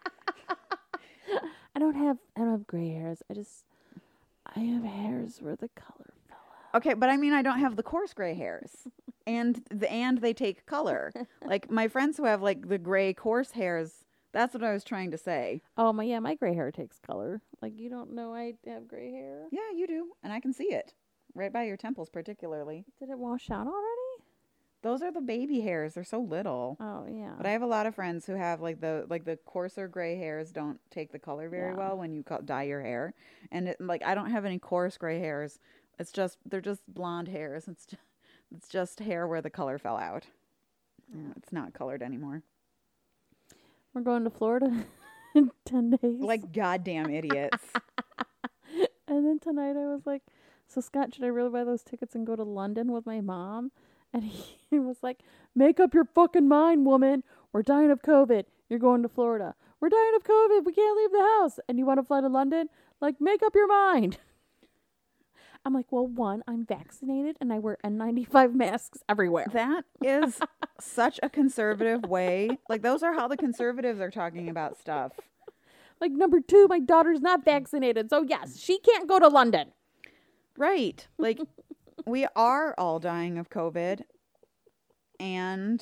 I don't have I don't have gray hairs. I just I have hairs where the color fell out. okay, but I mean I don't have the coarse gray hairs, and the and they take color. Like my friends who have like the gray coarse hairs. That's what I was trying to say. Oh my yeah, my gray hair takes color. Like you don't know I have gray hair. Yeah, you do, and I can see it right by your temples, particularly. Did it wash out already? Those are the baby hairs. They're so little. Oh yeah. But I have a lot of friends who have like the like the coarser gray hairs don't take the color very Yeah. well when you co- dye your hair, and it, like I don't have any coarse gray hairs. It's just they're just blonde hairs. It's just, it's just hair where the color fell out. Yeah, it's not colored anymore. We're going to Florida in ten days. Like goddamn idiots. And then tonight I was like, so Scott, should I really buy those tickets and go to London with my mom? And he was like, make up your fucking mind, woman. We're dying of COVID. You're going to Florida. We're dying of COVID. We can't leave the house. And you want to fly to London? Like, make up your mind. I'm like, well, one, I'm vaccinated and I wear N ninety-five masks everywhere. That is such a conservative way. Like those are how the conservatives are talking about stuff. Like, number two, my daughter's not vaccinated. So, yes, she can't go to London. Right. Like we are all dying of COVID and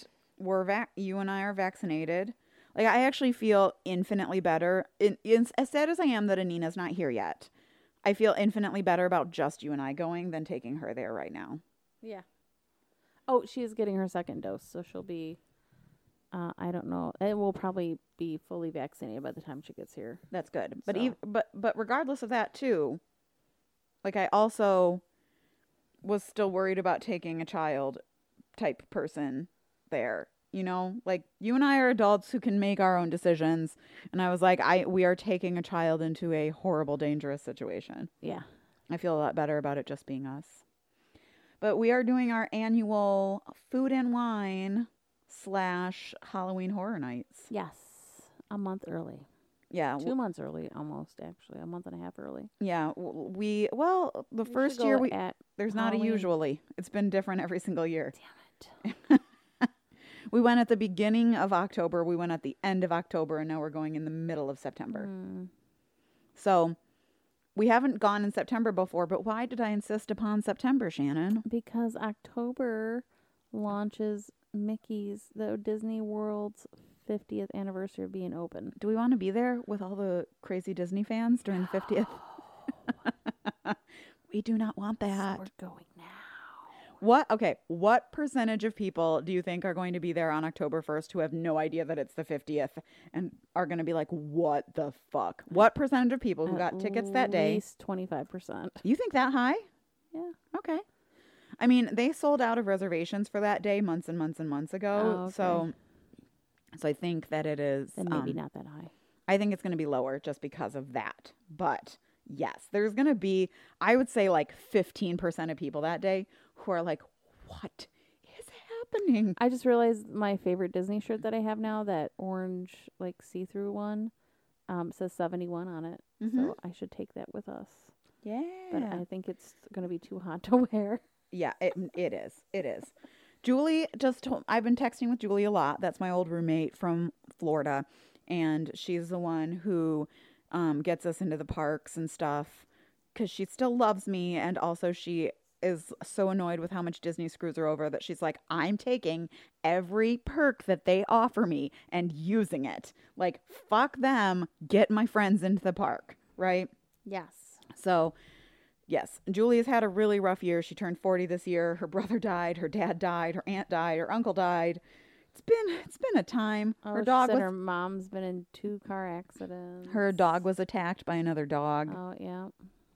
we're vac- you and I are vaccinated. Like, I actually feel infinitely better. In, in, as sad as I am that Anina's not here yet, I feel infinitely better about just you and I going than taking her there right now. Yeah. Oh, she is getting her second dose, so she'll be, uh, I don't know, it will probably be fully vaccinated by the time she gets here. That's good. But So. ev- but but regardless of that too, like, I also was still worried about taking a child type person there. You know, like, you and I are adults who can make our own decisions. And I was like, I we are taking a child into a horrible, dangerous situation. Yeah. I feel a lot better about it just being us. But we are doing our annual food and wine slash Halloween Horror Nights. Yes. A month early. Yeah. Two months early, almost, actually. A month and a half early. Yeah. w- We, well, the We should first go year, we at there's not a Halloween. usually. It's been different every single year. Damn it. We went at the beginning of October. We went at the end of October. And now we're going in the middle of September. Mm. So we haven't gone in September before. But why did I insist upon September, Shannon? Because October launches Mickey's, the Disney World's fiftieth anniversary of being open. Do we want to be there with all the crazy Disney fans during the fiftieth? We do not want that. So we're going now. What? Okay. What percentage of people do you think are going to be there on October first who have no idea that it's the fiftieth and are going to be like, what the fuck? What percentage of people who got tickets that At day? least twenty-five percent. You think that high? Yeah. Okay. I mean, they sold out of reservations for that day months and months and months ago. Oh, okay. So, so I think that it is. Then maybe um, not that high. I think it's going to be lower just because of that. But yes, there's going to be, I would say, like fifteen percent of people that day who are like, what is happening? I just realized my favorite Disney shirt that I have now, that orange, like, see-through one, um, says seventy-one on it. Mhm. So I should take that with us. Yeah. But I think it's going to be too hot to wear. Yeah, it, it is. It is. Julie just told, I've been texting with Julie a lot. That's my old roommate from Florida. And she's the one who um, gets us into the parks and stuff because she still loves me. And also she is so annoyed with how much Disney screws her over that she's like, I'm taking every perk that they offer me and using it. Like, fuck them. Get my friends into the park. Right? Yes. So, yes, Julie has had a really rough year. She turned forty this year. Her brother died. Her dad died. Her aunt died. Her uncle died. It's been it's been a time. Oh, her she dog said was her mom's been in two car accidents. her dog was attacked by another dog, Oh, yeah.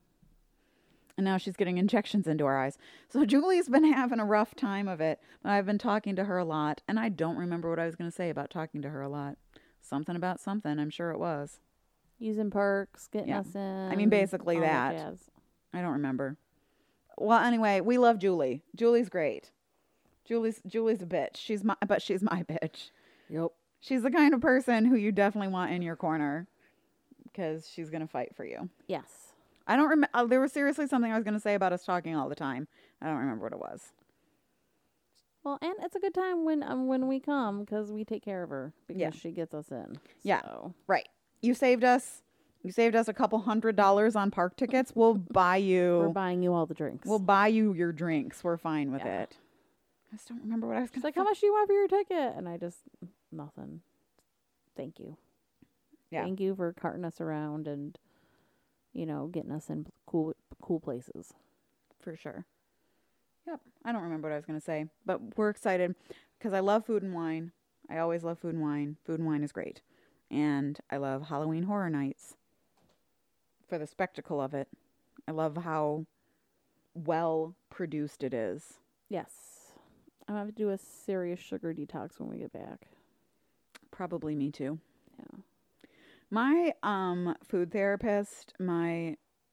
and now she's getting injections into her eyes. So Julie's been having a rough time of it. But I've been talking to her a lot, and I don't remember what I was going to say about talking to her a lot. Something about something. I'm sure it was. Using perks, getting Yeah. us in. I mean, basically all that. jazz. I don't remember. Well, anyway, we love Julie. Julie's great. Julie's Julie's a bitch. She's my but she's my bitch. Yep. She's the kind of person who you definitely want in your corner because she's going to fight for you. Yes. I don't remember. Uh, there was seriously something I was going to say about us talking all the time. I don't remember what it was. Well, and it's a good time when um, when we come because we take care of her because Yeah. she gets us in. Yeah. So. Right. You saved us. You saved us a couple hundred dollars on park tickets. We'll buy you. We're buying you all the drinks. We'll buy you your drinks. We're fine with Yeah. it. I just don't remember what I was going She's to like, how much do you want for your ticket? And I just, nothing. Thank you. Yeah. Thank you for carting us around and, you know, getting us in cool cool places. For sure. Yep. I don't remember what I was going to say, but we're excited because I love food and wine. I always love food and wine. Food and wine is great. And I love Halloween Horror Nights for the spectacle of it. I love how well produced it is. Yes. I'm going to have to do a serious sugar detox when we get back. Probably me too. Yeah. My um food therapist, my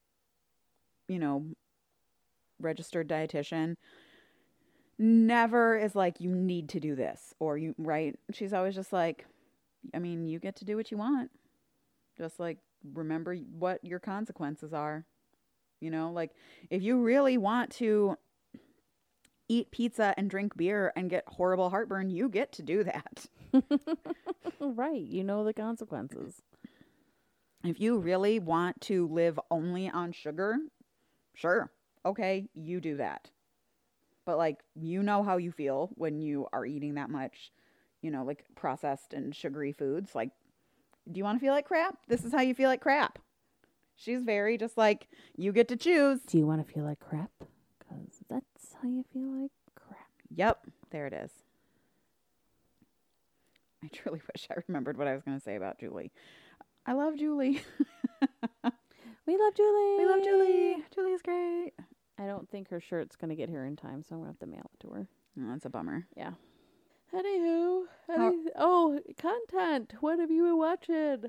you know, registered dietitian never is like, you need to do this or you right. She's always just like, I mean, you get to do what you want. Just like remember what your consequences are. You know, like if you really want to eat pizza and drink beer and get horrible heartburn, you get to do that. Right. You know the consequences. If you really want to live only on sugar, sure. Okay, you do that. But like, you know how you feel when you are eating that much. you know, like processed and sugary foods. Like, do you want to feel like crap? This is how you feel like crap. She's very just like, you get to choose. Do you want to feel like crap? Because that's how you feel like crap. Yep, there it is. I truly wish I remembered what I was going to say about Julie. I love Julie. We love Julie. We love Julie. Julie's great. I don't think her shirt's going to get here in time, so I'm going to have to mail it to her. Oh, that's a bummer. Yeah. Anywho. How- any- oh, content. What have you been watching?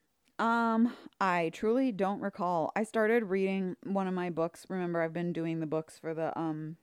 Um, I truly don't recall. I started reading one of my books. Remember, I've been doing the books for the um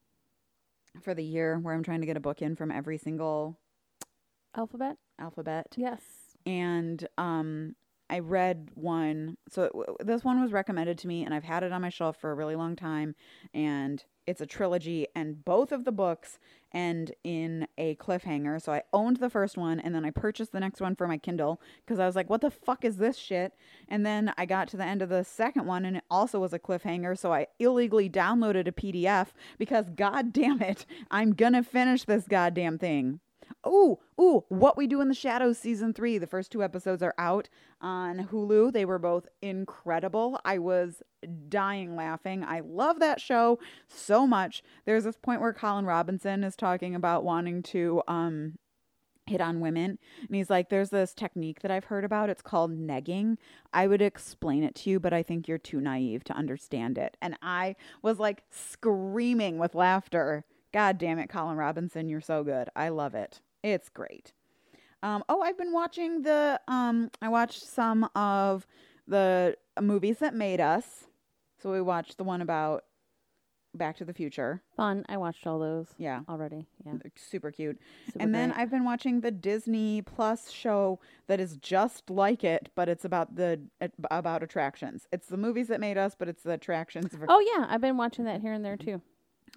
for the year where I'm trying to get a book in from every single Alphabet? alphabet. Yes. And um I read one. So it, w- this one was recommended to me, and I've had it on my shelf for a really long time, and it's a trilogy, and both of the books end in a cliffhanger. So I owned the first one, and then I purchased the next one for my Kindle because I was like, what the fuck is this shit? And then I got to the end of the second one, and it also was a cliffhanger. So I illegally downloaded a P D F because, god damn it, I'm gonna finish this goddamn thing. Ooh, ooh, What We Do in the Shadows season three. The first two episodes are out on Hulu. They were both incredible. I was dying laughing. I love that show so much. There's this point where Colin Robinson is talking about wanting to um hit on women, and he's like, there's this technique that I've heard about. It's called negging. I would explain it to you, but I think you're too naive to understand it. And I was like screaming with laughter. God damn it, Colin Robinson, you're so good. I love it. It's great. Um, oh, I've been watching the, um, I watched some of the movies that made us. So we watched the one about Back to the Future. Fun. I watched all those. Yeah. Already. Yeah. They're super cute. Super and then great. I've been watching the Disney Plus show that is just like it, but it's about the, about attractions. It's the movies that made us, but it's the attractions. Of, Oh, yeah. I've been watching that here and there, too.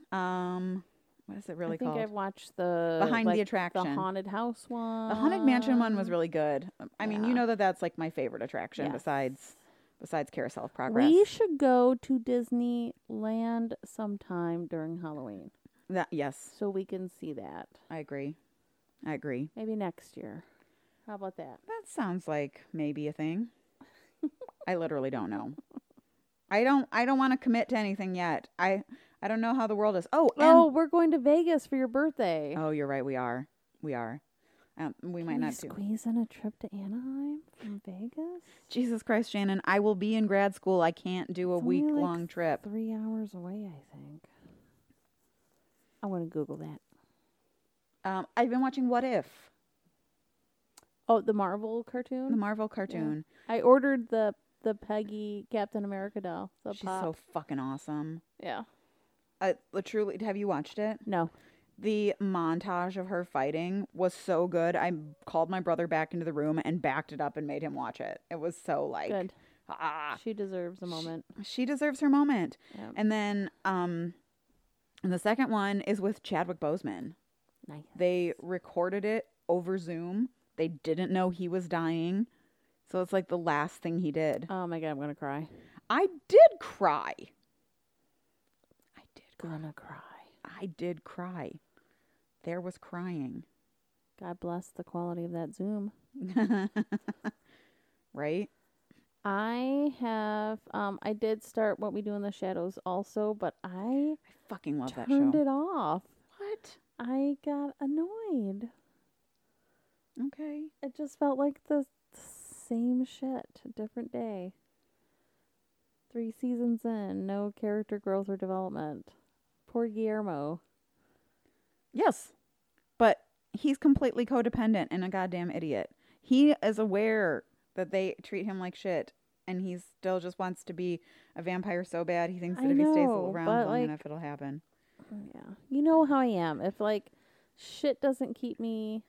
um, what is it really I think called? I've watched the Behind the like, Attraction. the haunted house one. The Haunted Mansion one was really good. I mean, you Yeah. know that that's like my favorite attraction Yes. besides besides Carousel of Progress. We should go to Disneyland sometime during Halloween That yes, so we can see that. I agree. I agree. Maybe next year. How about that? That sounds like maybe a thing. I literally don't know. I don't I don't want to commit to anything yet. I I don't know how the world is. Oh, and Oh, we're going to Vegas for your birthday. Oh, you're right. We are. We are. Um, we might Can not we do. squeeze in a trip to Anaheim from Vegas? Jesus Christ, Shannon! I will be in grad school. I can't do a It's only, week like, long trip. Three hours away, I think. I want to Google that. Um, I've been watching What If, Oh, the Marvel cartoon? the Marvel cartoon. I ordered the the Peggy Captain America doll. The She's pop. so fucking awesome. Yeah. I truly, have you watched it? No. The montage of her fighting was so good. I called my brother back into the room and backed it up and made him watch it. It was so like, Good. ah, She deserves a moment. she deserves her moment. Yeah. And then, um, and the second one is with Chadwick Boseman. Nice. They recorded it over Zoom. They didn't know he was dying. So it's like the last thing he did. Oh my god, I'm gonna cry. I did cry. I did cry. Gonna cry. I did cry. There was crying. God bless the quality of that Zoom. Right? I have um I did start What We Do in the Shadows also, but I I fucking love that turned show. it off. What? I got annoyed. Okay. It just felt like the same shit, different day. Three seasons in, no character growth or development. Poor Guillermo. Yes. But he's completely codependent and a goddamn idiot. He is aware that they treat him like shit, and he still just wants to be a vampire so bad he thinks that I if he stays know, around but, long like- enough, it'll happen. Yeah. You know how I am. If like shit doesn't keep me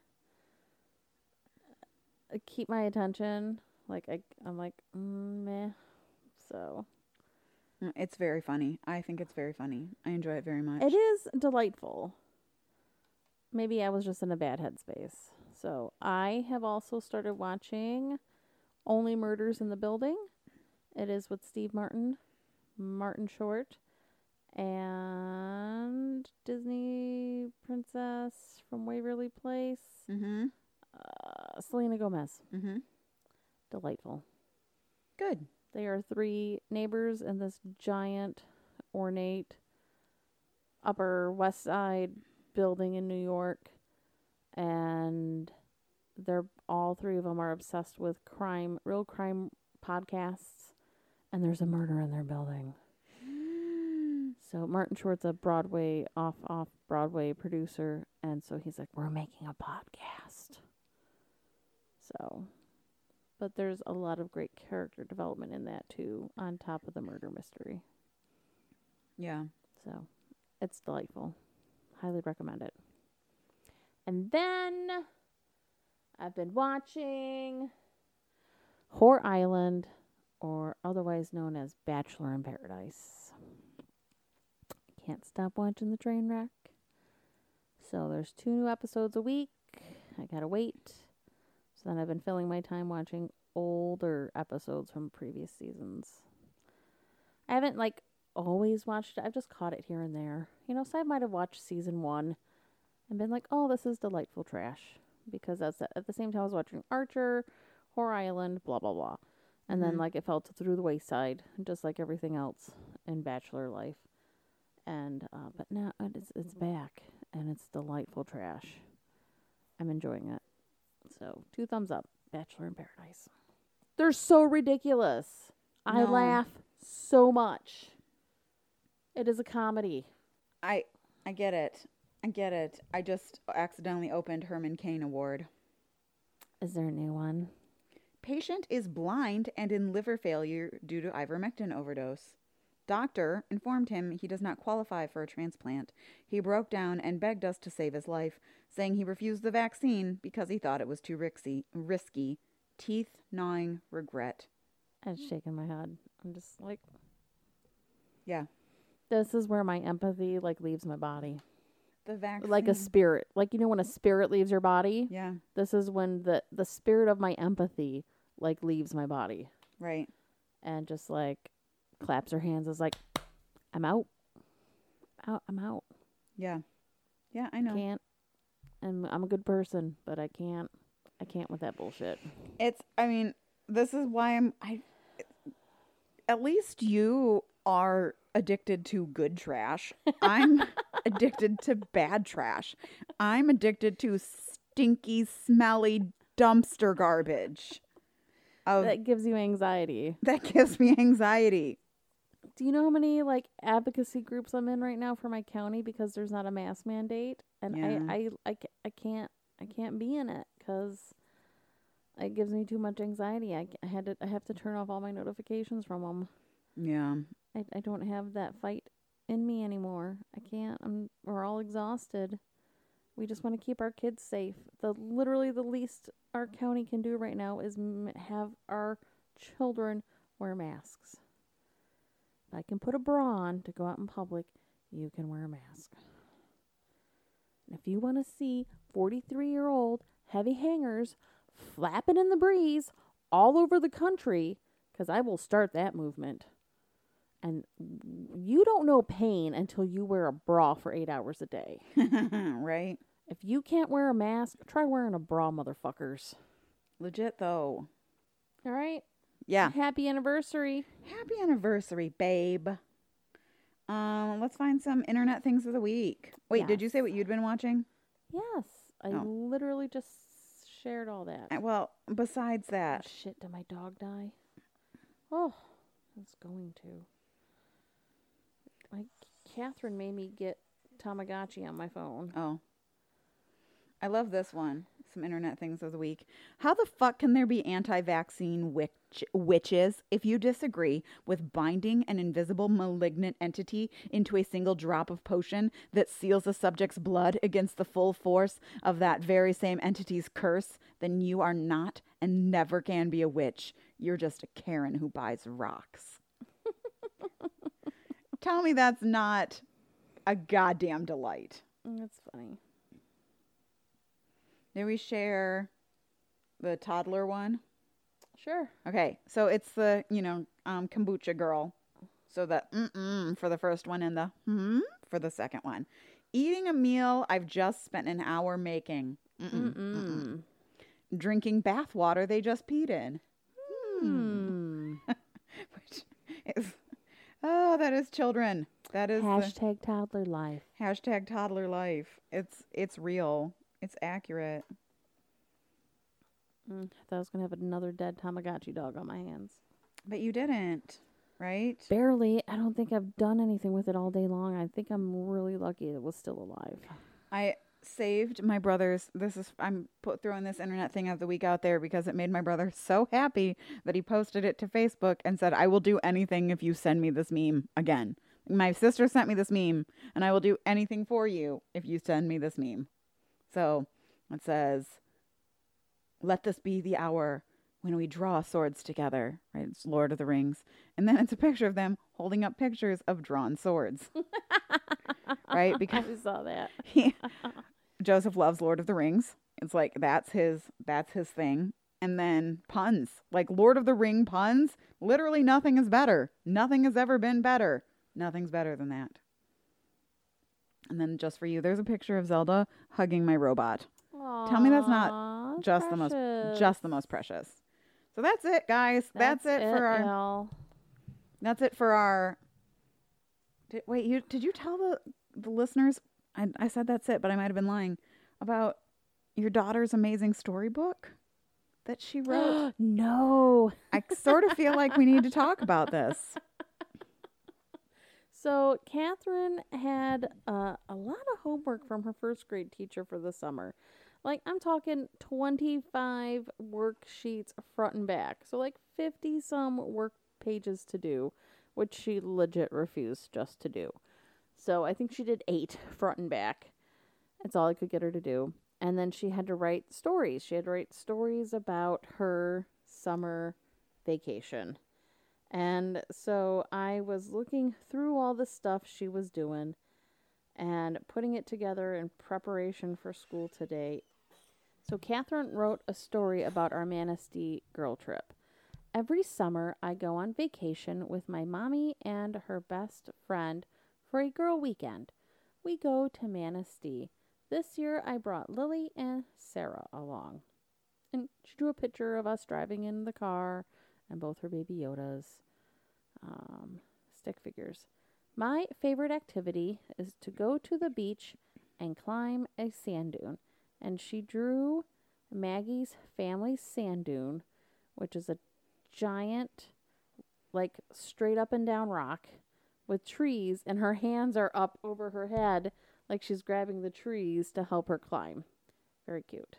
uh, keep my attention, like I I'm like mm, meh. So Mm, It's very funny. I think it's very funny. I enjoy it very much. it is delightful. Maybe I was just in a bad headspace. So I have also started watching Only Murders in the Building. It is with Steve Martin, Martin Short, and Disney Princess from Waverly Place, Mm-hmm. uh, Selena Gomez. Mm-hmm. Delightful. Good. They are three neighbors in this giant, ornate Upper West Side building in New York, and they're all three of them are obsessed with crime, real crime podcasts, and there's a murder in their building. So Martin Short's a Broadway, off, off Broadway producer, and so he's like, we're making a podcast. So, but there's a lot of great character development in that too, on top of the murder mystery. Yeah. So, it's delightful. Highly recommend it. And then I've been watching Whore Island, or otherwise known as Bachelor in Paradise. Can't stop watching the train wreck. So there's two new episodes a week. I gotta wait. So then I've been filling my time watching older episodes from previous seasons. I haven't like always watched it. I've just caught it here and there. You know, so I might have watched season one and been like, oh, this is delightful trash. Because that's at the same time I was watching Archer, Whore Island, blah, blah, blah. And Mhm. then like it fell to through the wayside, just like everything else in Bachelor life. And uh, but now it's it's back and it's delightful trash. I'm enjoying it. So two thumbs up. Bachelor in Paradise. They're so ridiculous. I No. laugh so much. It is a comedy. I I get it. I get it. I just accidentally opened Herman Cain Award. Is there a new one? Patient is blind and in liver failure due to ivermectin overdose. Doctor informed him he does not qualify for a transplant. He broke down and begged us to save his life, saying he refused the vaccine because he thought it was too risky. risky. Teeth gnawing regret. I'm shaking my head. I'm just like, Yeah. this is where my empathy like leaves my body. The vaccine. Like a spirit. Like, you know when a spirit leaves your body? Yeah, This is when the, the spirit of my empathy like leaves my body. right. And just like claps her hands, is like, I'm out. Out I'm out. Yeah. Yeah, I know. Can't. I'm I'm a good person, but I can't I can't with that bullshit. It's, I mean, this is why I'm, I, at least you are addicted to good trash. I'm addicted to bad trash. I'm addicted to stinky, smelly dumpster garbage. Of, That gives you anxiety. that gives me anxiety. Do you know how many like advocacy groups I'm in right now for my county because there's not a mask mandate, and Yeah. I, I I ca- I can't I can't be in it because it gives me too much anxiety. I, I had to I have to turn off all my notifications from them. Yeah. I I don't have that fight in me anymore. I can't. I'm we're all exhausted. We just want to keep our kids safe. The literally the least our county can do right now is m- have our children wear masks. If I can put a bra on to go out in public, you can wear a mask. And if you want to see forty-three-year-old heavy hangers flapping in the breeze all over the country, because I will start that movement. And you don't know pain until you wear a bra for eight hours a day. Right? If you can't wear a mask, try wearing a bra, motherfuckers. Legit, though. All right? Yeah. Happy anniversary. Happy anniversary, babe. Um, let's find some internet things of the week. Wait, did you Yes. say what you'd been watching? Yes. I Oh. literally just shared all that. Uh, Well, besides Oh, that, shit, did my dog die? Oh, it's going to. Like, Catherine made me get Tamagotchi on my phone. oh, I love this one. Some internet things of the week. How the fuck can there be anti-vaccine witch- witches if you disagree with binding an invisible malignant entity into a single drop of potion that seals a subject's blood against the full force of that very same entity's curse? Then you are not and never can be a witch. You're just a Karen who buys rocks. Tell me that's not a goddamn delight. That's funny. Did we share the toddler one? Sure. Okay, so it's the, you know, um, kombucha girl. So the mm-mm for the first one and the hmm for the second one. Eating a meal I've just spent an hour making. Mm-mm, Mm-mm. mm-mm. Drinking bath water they just peed in. Hmm. Which is, oh, that is children. That is the Hashtag toddler life. hashtag toddler life. It's it's real. It's accurate. Mm, I thought I was going to have another dead Tamagotchi dog on my hands. But you didn't, right? Barely. I don't think I've done anything with it all day long. I think I'm really lucky it was still alive. I saved my brother's. This is I'm put throwing this internet thing of the week out there because it made my brother so happy that he posted it to Facebook and said, "I will do anything if you send me this meme again." My sister sent me this meme, and I will do anything for you if you send me this meme. So it says, "Let this be the hour when we draw swords together." Right? It's Lord of the Rings, and then it's a picture of them holding up pictures of drawn swords. Right? Because I saw that. he, Joseph loves Lord of the Rings. It's like that's his that's his thing. And then puns, like Lord of the Ring puns. Literally nothing is better. Nothing has ever been better. Nothing's better than that. And then just for you, there's a picture of Zelda hugging my robot. Aww, Tell me that's not just the most precious. just the most precious. So that's it, guys. That's, it, for our y'all. that's it for our did, wait, you did you tell the the listeners I I said that's it, but I might have been lying about your daughter's amazing storybook that she wrote? No. I sort of feel like we need to talk about this. So Catherine had uh, a lot of homework from her first grade teacher for the summer. Like, I'm talking twenty-five worksheets front and back. So like fifty some work pages to do, which she legit refused just to do. So I think she did eight front and back. That's all I could get her to do. And then she had to write stories. She had to write stories about her summer vacation. And so I was looking through all the stuff she was doing and putting it together in preparation for school today. So Catherine wrote a story about our Manistee girl trip. Every summer I go on vacation with my mommy and her best friend for a girl weekend. We go to Manistee. This year I brought Lily and Sarah along. And she drew a picture of us driving in the car and both her baby Yodas, um, stick figures. My favorite activity is to go to the beach and climb a sand dune. And she drew Maggie's family sand dune, which is a giant, like, straight up and down rock with trees, and her hands are up over her head like she's grabbing the trees to help her climb. Very cute.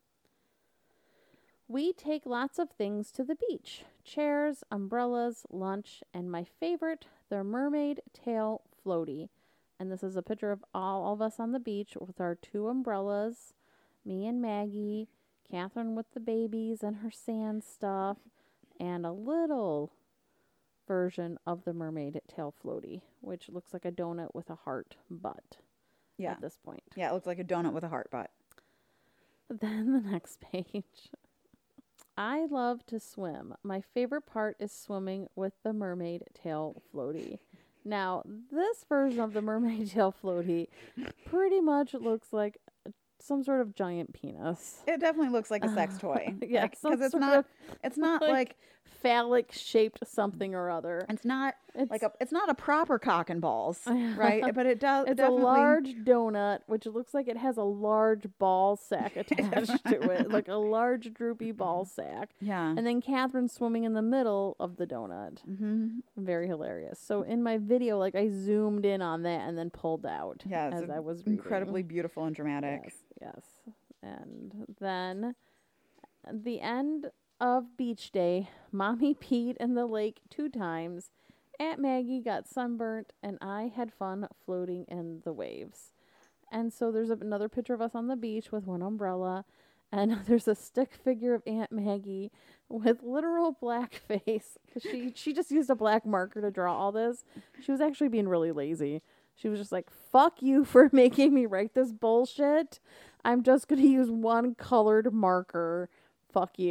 We take lots of things to the beach. Chairs, umbrellas, lunch, and my favorite, the mermaid tail floaty. And this is a picture of all of us on the beach with our two umbrellas, me and Maggie, Catherine with the babies and her sand stuff, and a little version of the mermaid tail floaty, which looks like a donut with a heart butt. Yeah. At this point. Yeah, it looks like a donut with a heart butt. Then the next page. I love to swim. My favorite part is swimming with the mermaid tail floaty. Now, this version of the mermaid tail floaty pretty much looks like some sort of giant penis. It definitely looks like a sex toy. Yeah, Like, some it's sort not of, it's not like, like phallic shaped something or other. it's not It's like a it's not a proper cock and balls, right? But it does It's definitely a large donut, which looks like it has a large ball sack attached to it, like a large droopy ball sack. Yeah. And then Catherine swimming in the middle of the donut. Mm-hmm. Very hilarious. So in my video, like, I zoomed in on that and then pulled out Yeah, it's as a- I was reading. Incredibly beautiful and dramatic. Yes, yes. And then at the end of beach day, Mommy peed in the lake two times. Aunt Maggie got sunburnt, and I had fun floating in the waves. And so there's another picture of us on the beach with one umbrella, and there's a stick figure of Aunt Maggie with literal black face. She she just used a black marker to draw all this. She was actually being really lazy. She was just like, fuck you for making me write this bullshit. I'm just going to use one colored marker. Fuck you.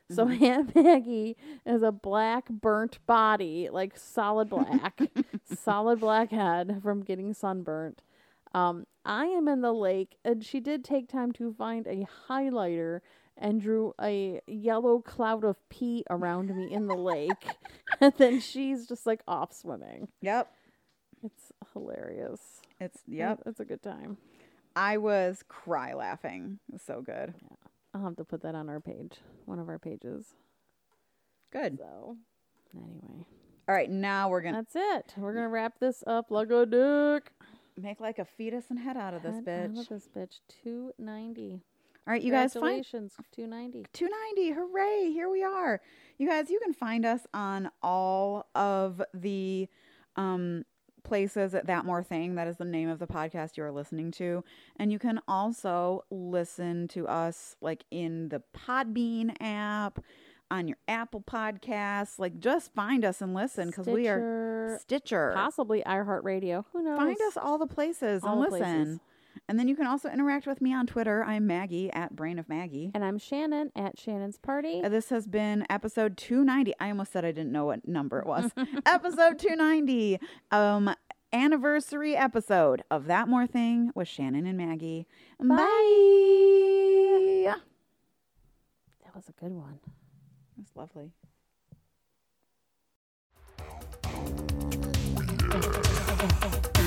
So Aunt Maggie is a black burnt body, like solid black, solid black head from getting sunburnt. Um, I am in the lake, and she did take time to find a highlighter and drew a yellow cloud of pee around me in the lake. And then she's just like off swimming. Yep. It's hilarious. It's, yep. It's a good time. I was cry laughing. It was so good. Yeah. I'll have to put that on our page, one of our pages. Good. So, anyway. All right, now we're going to That's it. We're going to wrap this up like a dick. make like a fetus and head out of this Head bitch. out of this bitch. two ninety. All right, you guys find Congratulations. two ninety. two ninety. Hooray. Here we are. You guys, you can find us on all of the um, places at That More Thing. That is the name of the podcast you are listening to. And you can also listen to us like in the Podbean app, on your Apple Podcasts. Like, just find us and listen because we are Stitcher. Possibly iHeartRadio. Who knows? Find us all the places All and the listen. places. And then you can also interact with me on Twitter. I'm Maggie at Brain of Maggie. And I'm Shannon at Shannon's Party. Uh, This has been episode two ninety. I almost said I didn't know what number it was. Episode two ninety. Um, anniversary episode of That More Thing with Shannon and Maggie. Bye. Bye. That was a good one. That's lovely. Oh,